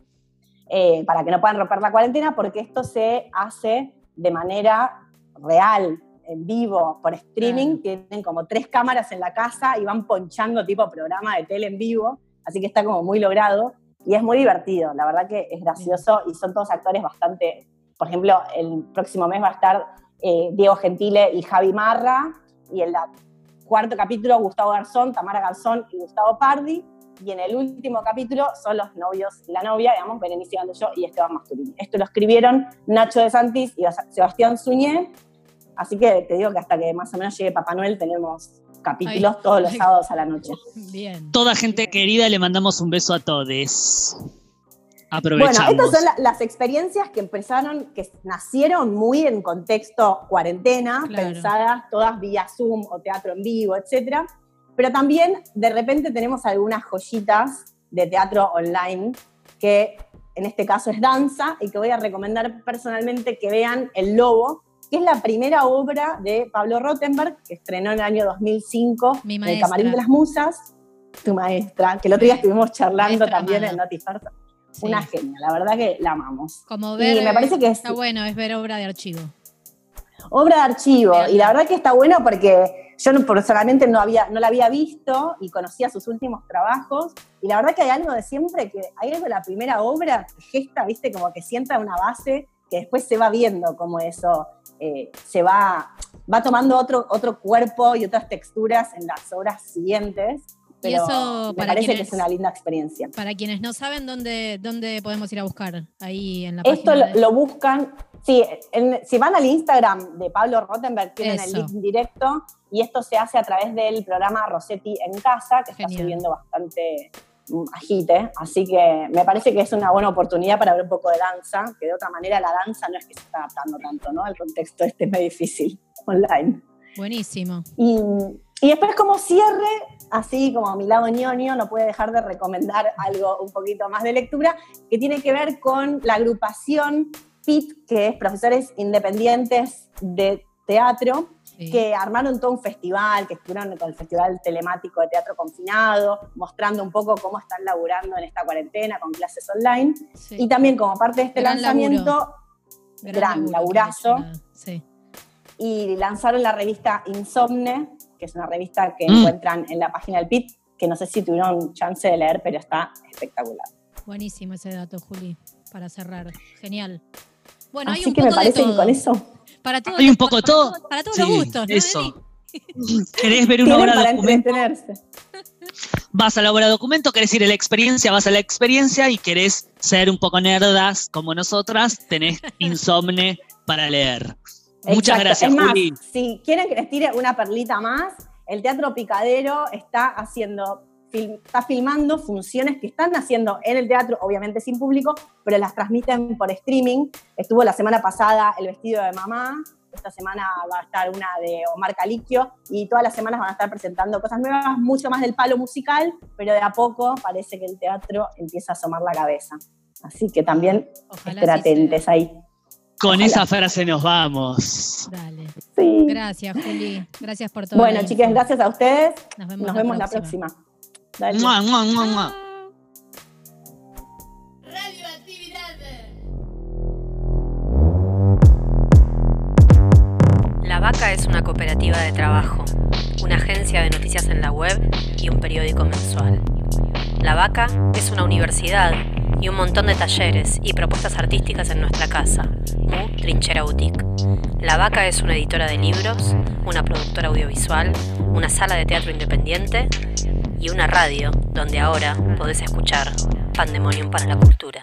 eh, para que no puedan romper la cuarentena, porque esto se hace de manera real, en vivo, por streaming. Claro. Tienen como tres cámaras en la casa y van ponchando tipo programa de tele en vivo, así que está como muy logrado. Y es muy divertido, la verdad que es gracioso, y son todos actores bastante... Por ejemplo, el próximo mes va a estar eh, Diego Gentile y Javi Marra, y en el cuarto capítulo Gustavo Garzón, Tamara Garzón y Gustavo Pardi, y en el último capítulo son los novios y la novia, digamos, Berenice Gandullo y Esteban Masturini. Esto lo escribieron Nacho de Santis y Sebastián Suñé, así que te digo que hasta que más o menos llegue Papá Noel tenemos capítulos Ay, todos los ay. sábados a la noche. Bien. Toda gente querida, le mandamos un beso a todos. Aprovechamos. Bueno, estas son la- las experiencias que empezaron, que nacieron muy en contexto cuarentena, Claro. pensadas todas vía Zoom o teatro en vivo, etcétera. Pero también, de repente, tenemos algunas joyitas de teatro online, que en este caso es danza, y que voy a recomendar personalmente que vean El Lobo, que es la primera obra de Pablo Rottenberg, que estrenó en el año dos mil cinco Mi en el maestra. Camarín de las Musas. Tu maestra, que el otro día estuvimos charlando Maestra también amada. en Notifarsa. Sí. Una genia, la verdad que la amamos. Como Y ver, me parece que es está bueno, es ver obra de archivo. obra de archivo, Veanla. y la verdad que está bueno porque yo no- personalmente no, había, no la había visto y conocía sus últimos trabajos, y la verdad que hay algo de siempre, que hay algo de la primera obra que gesta, viste, como que sienta una base que después se va viendo como eso eh, se va, va tomando otro, otro cuerpo y otras texturas en las obras siguientes. Pero Y eso, me para parece que quienes- es una linda experiencia. Para quienes no saben, ¿dónde, dónde podemos ir a buscar? Ahí en la Esto página. lo, de- lo buscan, sí, en- si van al Instagram de Pablo Rottenberg, tienen Eso. el link directo, y esto se hace a través del programa Rossetti en Casa, que está Genial. subiendo bastante agite, así que me parece que es una buena oportunidad para ver un poco de danza, que de otra manera la danza no es que se está adaptando tanto, ¿no? El contexto este es muy difícil online. Buenísimo. Y, y después como cierre, así como a mi lado ñoño, no puede dejar de recomendar algo un poquito más de lectura, que tiene que ver con la agrupación P I T, que es Profesores Independientes de Teatro, sí, que armaron todo un festival, que estuvieron con el Festival Telemático de Teatro Confinado, mostrando un poco cómo están laburando en esta cuarentena con clases online. Sí. Y también como parte de este gran lanzamiento, laburo. gran, gran laburazo, sí. Y lanzaron la revista Insomne, que es una revista que mm. encuentran en la página del P I T, que no sé si tuvieron chance de leer, pero está espectacular. Buenísimo ese dato, Juli, para cerrar. Genial. Bueno, Así hay un que poco me parece de todo. que con eso... Para todo, hay un poco para, todo. Para, para todos sí, los gustos, ¿no? Eso. ¿Querés ver una obra para documento? entretenerse. Vas a la obra documento, querés ir a la experiencia, vas a la experiencia y querés ser un poco nerdas como nosotras, tenés Insomne para leer. Exacto. Muchas gracias, es más, Juli. Si quieren que les tire una perlita más, el Teatro Picadero está haciendo, film, está filmando funciones que están haciendo en el teatro, obviamente sin público, pero las transmiten por streaming. Estuvo la semana pasada El vestido de mamá, esta semana va a estar una de Omar Caliquio, y todas las semanas van a estar presentando cosas nuevas, mucho más del palo musical, pero de a poco parece que el teatro empieza a asomar la cabeza. Así que también Ojalá estén atentos sea. ahí. Con Ojalá. esa frase nos vamos. Dale. Sí. Gracias, Juli. Gracias por todo. Bueno, chicas, gracias a ustedes. Nos vemos, Nos la, vemos próxima. la próxima. Dale. Mua, mua, mua, mua. La Vaca es una cooperativa de trabajo, una agencia de noticias en la web y un periódico mensual. La Vaca es una universidad y un montón de talleres y propuestas artísticas en nuestra casa, Mu Trinchera Boutique. La Vaca es una editora de libros, una productora audiovisual, una sala de teatro independiente y una radio donde ahora podés escuchar Pandemonium para la Cultura.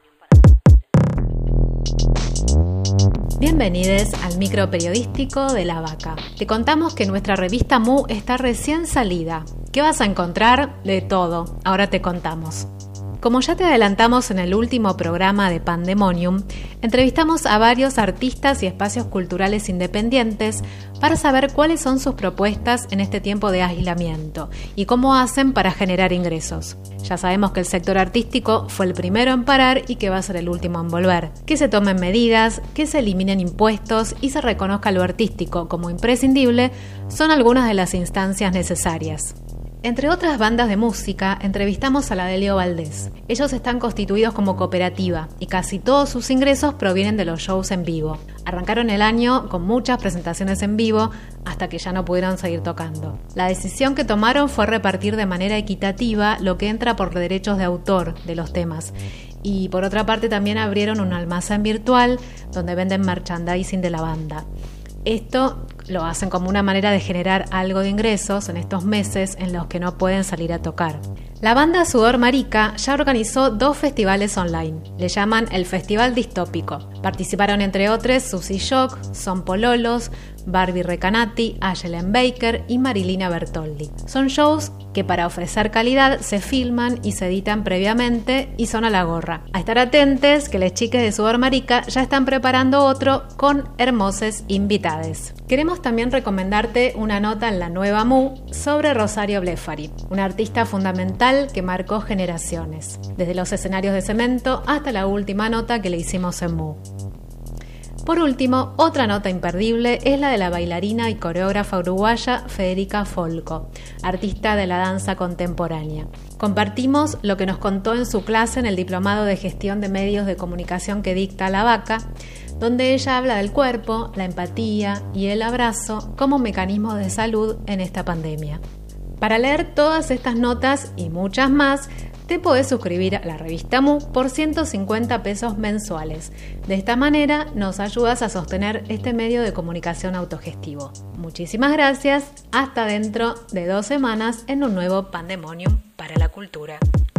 Bienvenidos al micro periodístico de La Vaca. Te contamos que nuestra revista Mu está recién salida. ¿Qué vas a encontrar? De todo. Ahora te contamos. Como ya te adelantamos en el último programa de Pandemonium, entrevistamos a varios artistas y espacios culturales independientes para saber cuáles son sus propuestas en este tiempo de aislamiento y cómo hacen para generar ingresos. Ya sabemos que el sector artístico fue el primero en parar y que va a ser el último en volver. Que se tomen medidas, que se eliminen impuestos y se reconozca lo artístico como imprescindible son algunas de las instancias necesarias. Entre otras bandas de música, entrevistamos a la de Leo Valdés. Ellos están constituidos como cooperativa y casi todos sus ingresos provienen de los shows en vivo. Arrancaron el año con muchas presentaciones en vivo hasta que ya no pudieron seguir tocando. La decisión que tomaron fue repartir de manera equitativa lo que entra por derechos de autor de los temas. Y por otra parte también abrieron un almacén virtual donde venden merchandising de la banda. Esto lo hacen como una manera de generar algo de ingresos en estos meses en los que no pueden salir a tocar. La banda Sudor Marica ya organizó dos festivales online. Le llaman el Festival Distópico. Participaron entre otros Susy Shock, Son Pololos, Barbie Recanati, Ayelen Baker y Marilina Bertoldi. Son shows que para ofrecer calidad se filman y se editan previamente y son a la gorra. A estar atentos que las chicas de Sudor Marica ya están preparando otro con hermosos invitades. Queremos también recomendarte una nota en la nueva Mu sobre Rosario Blefari, una artista fundamental que marcó generaciones, desde los escenarios de cemento hasta la última nota que le hicimos en Mu. Por último, otra nota imperdible es la de la bailarina y coreógrafa uruguaya Federica Folco, artista de la danza contemporánea. Compartimos lo que nos contó en su clase en el Diplomado de Gestión de Medios de Comunicación que dicta La Vaca, donde ella habla del cuerpo, la empatía y el abrazo como mecanismos de salud en esta pandemia. Para leer todas estas notas y muchas más, te podés suscribir a la revista Mu por ciento cincuenta pesos mensuales. De esta manera nos ayudas a sostener este medio de comunicación autogestivo. Muchísimas gracias, hasta dentro de dos semanas en un nuevo Pandemonium para la Cultura.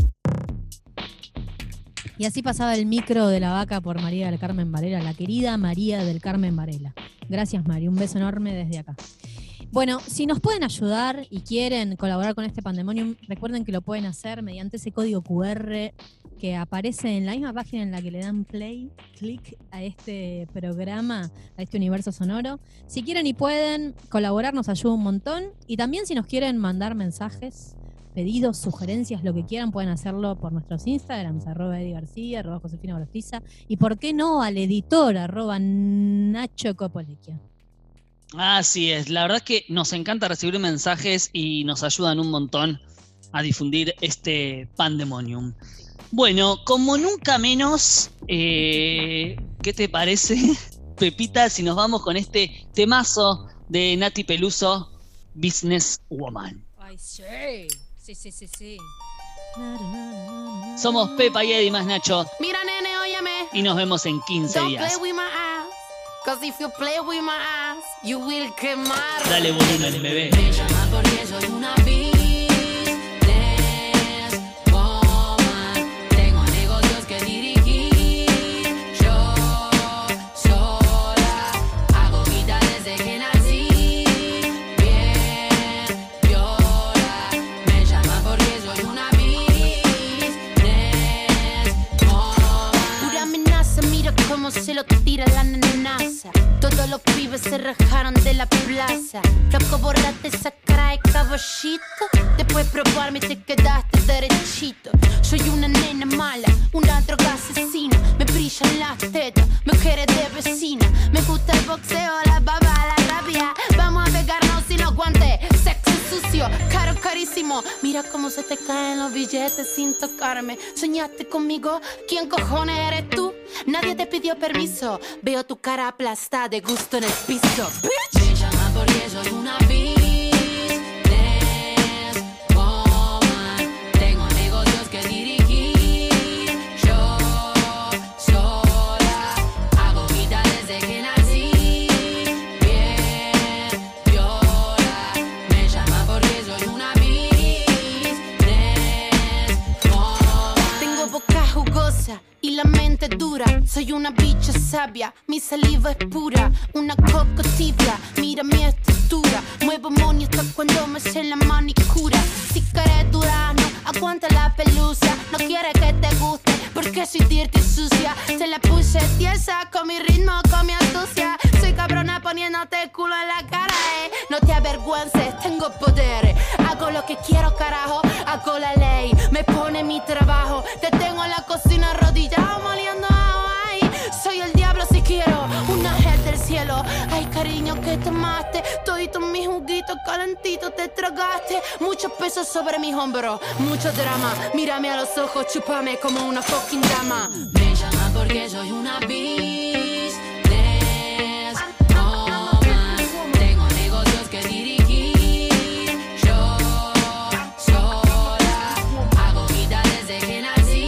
Y así pasaba el micro de La Vaca por María del Carmen Varela, la querida María del Carmen Varela. Gracias, Mari, un beso enorme desde acá. Bueno, si nos pueden ayudar y quieren colaborar con este Pandemonium, recuerden que lo pueden hacer mediante ese código cu erre que aparece en la misma página en la que le dan play, clic a este programa, a este universo sonoro. Si quieren y pueden colaborar, nos ayuda un montón. Y también si nos quieren mandar mensajes, pedidos, sugerencias, lo que quieran, pueden hacerlo por nuestros Instagrams, arroba Eddie García, arroba Josefina Borostiza, y por qué no al editor, arroba Nacho Copolecchia. Así es, la verdad es que nos encanta recibir mensajes y nos ayudan un montón a difundir este Pandemonium. Bueno, como nunca menos, eh, ¿qué te parece, Pepita, si nos vamos con este temazo de Nati Peluso, Business Woman? Ay, sí, sí, sí, sí, sí. Somos Pepa y Eddie más Nacho. Mira, nene, óyeme. Y nos vemos en quince Don't días. play with my ass, cause if you play with my ass, you will quemar. Dale volumen, bebé. Me llama porque soy una business woman. Tengo negocios que dirigir. Yo sola hago vida desde que nací. Bien, viola. Me llama porque soy una business woman. Pura amenaza, mira cómo se lo tira la nenaza. Todos los pibes se rajaron de la plaza. Flaco, borrate esa cara de caballito. Después probarme te quedaste derechito. Soy una nena mala, una droga asesina. Me brillan las tetas, mujeres de vecina. Me gusta el boxeo, la baba, la rabia. Vamos a pegarnos sin los guantes. Sexo sucio, caro, carísimo. Mira cómo se te caen los billetes sin tocarme. ¿Soñaste conmigo? ¿Quién cojones eres tú? Nadie te pidió permiso. Veo tu cara aplastada de gusto en el piso. Bitch. Me llama porque soy una business woman. Tengo negocios que dirigir. Yo sola hago vida desde que nací. Bien, viola. Me llama porque soy una business woman. Tengo boca jugosa y la mente dura. Soy una bicha sabia, mi saliva es pura. Una coco tibia, mira mi estatura. Muevo money hasta cuando me sé la manicura. Si quieres durazno, aguanta la pelusa. No quiere que te guste, porque soy dirty y sucia. Te la puse tiesa, con mi ritmo, con mi astucia. Soy cabrona poniéndote culo en la cara, eh. No te avergüences, tengo poder. Hago lo que quiero, carajo, hago la ley. Me pone mi trabajo, te tengo en la cocina arrodillado, moliendo agua. Soy el diablo si quiero, un ángel del cielo. Ay, cariño, que tomaste. Todito mis juguitos calentitos te tragaste. Mucho peso sobre mis hombros, mucho drama. Mírame a los ojos, chúpame como una fucking dama. Me llama porque soy una business woman. Tengo negocios que dirigir. Yo sola hago vida desde que nací.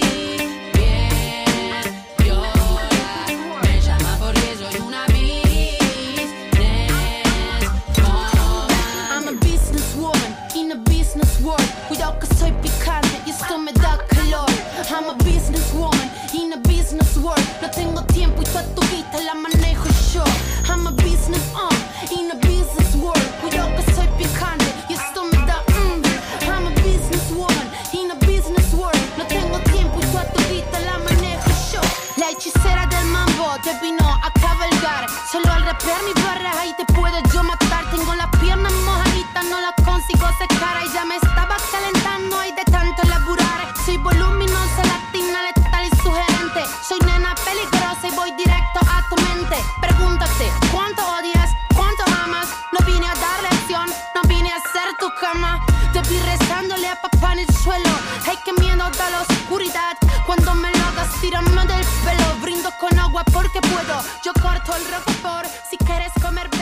Cuidado que soy picante y esto me da calor. I'm a businesswoman in a business world. No tengo tiempo y toda tu vida la manejo yo. I'm a business on in a business world. Cuidado que soy picante y esto me da mmm. I'm a businesswoman in a business world. No tengo tiempo y toda tu vida la manejo yo. La hechicera del mambo te vino a cabalgar. Solo al rapear mi barra ahí te puedo yo matar. Tengo las piernas mojaditas, no las consigo secar. Y ya me estaba calentando ahí de tanto laburar. Soy voluminosa, latina, letal y sugerente. Soy nena peligrosa y voy directo a tu mente. Pregúntate, ¿cuánto odias? ¿Cuánto amas? No vine a dar lección, no vine a hacer tu cama. Te vi rezándole a papá en el suelo. Ay, qué miedo da la oscuridad. Cuando me lo hagas, tírame del pelo. Brindo con agua porque puedo. Yo corto el rojo por si quieres comer.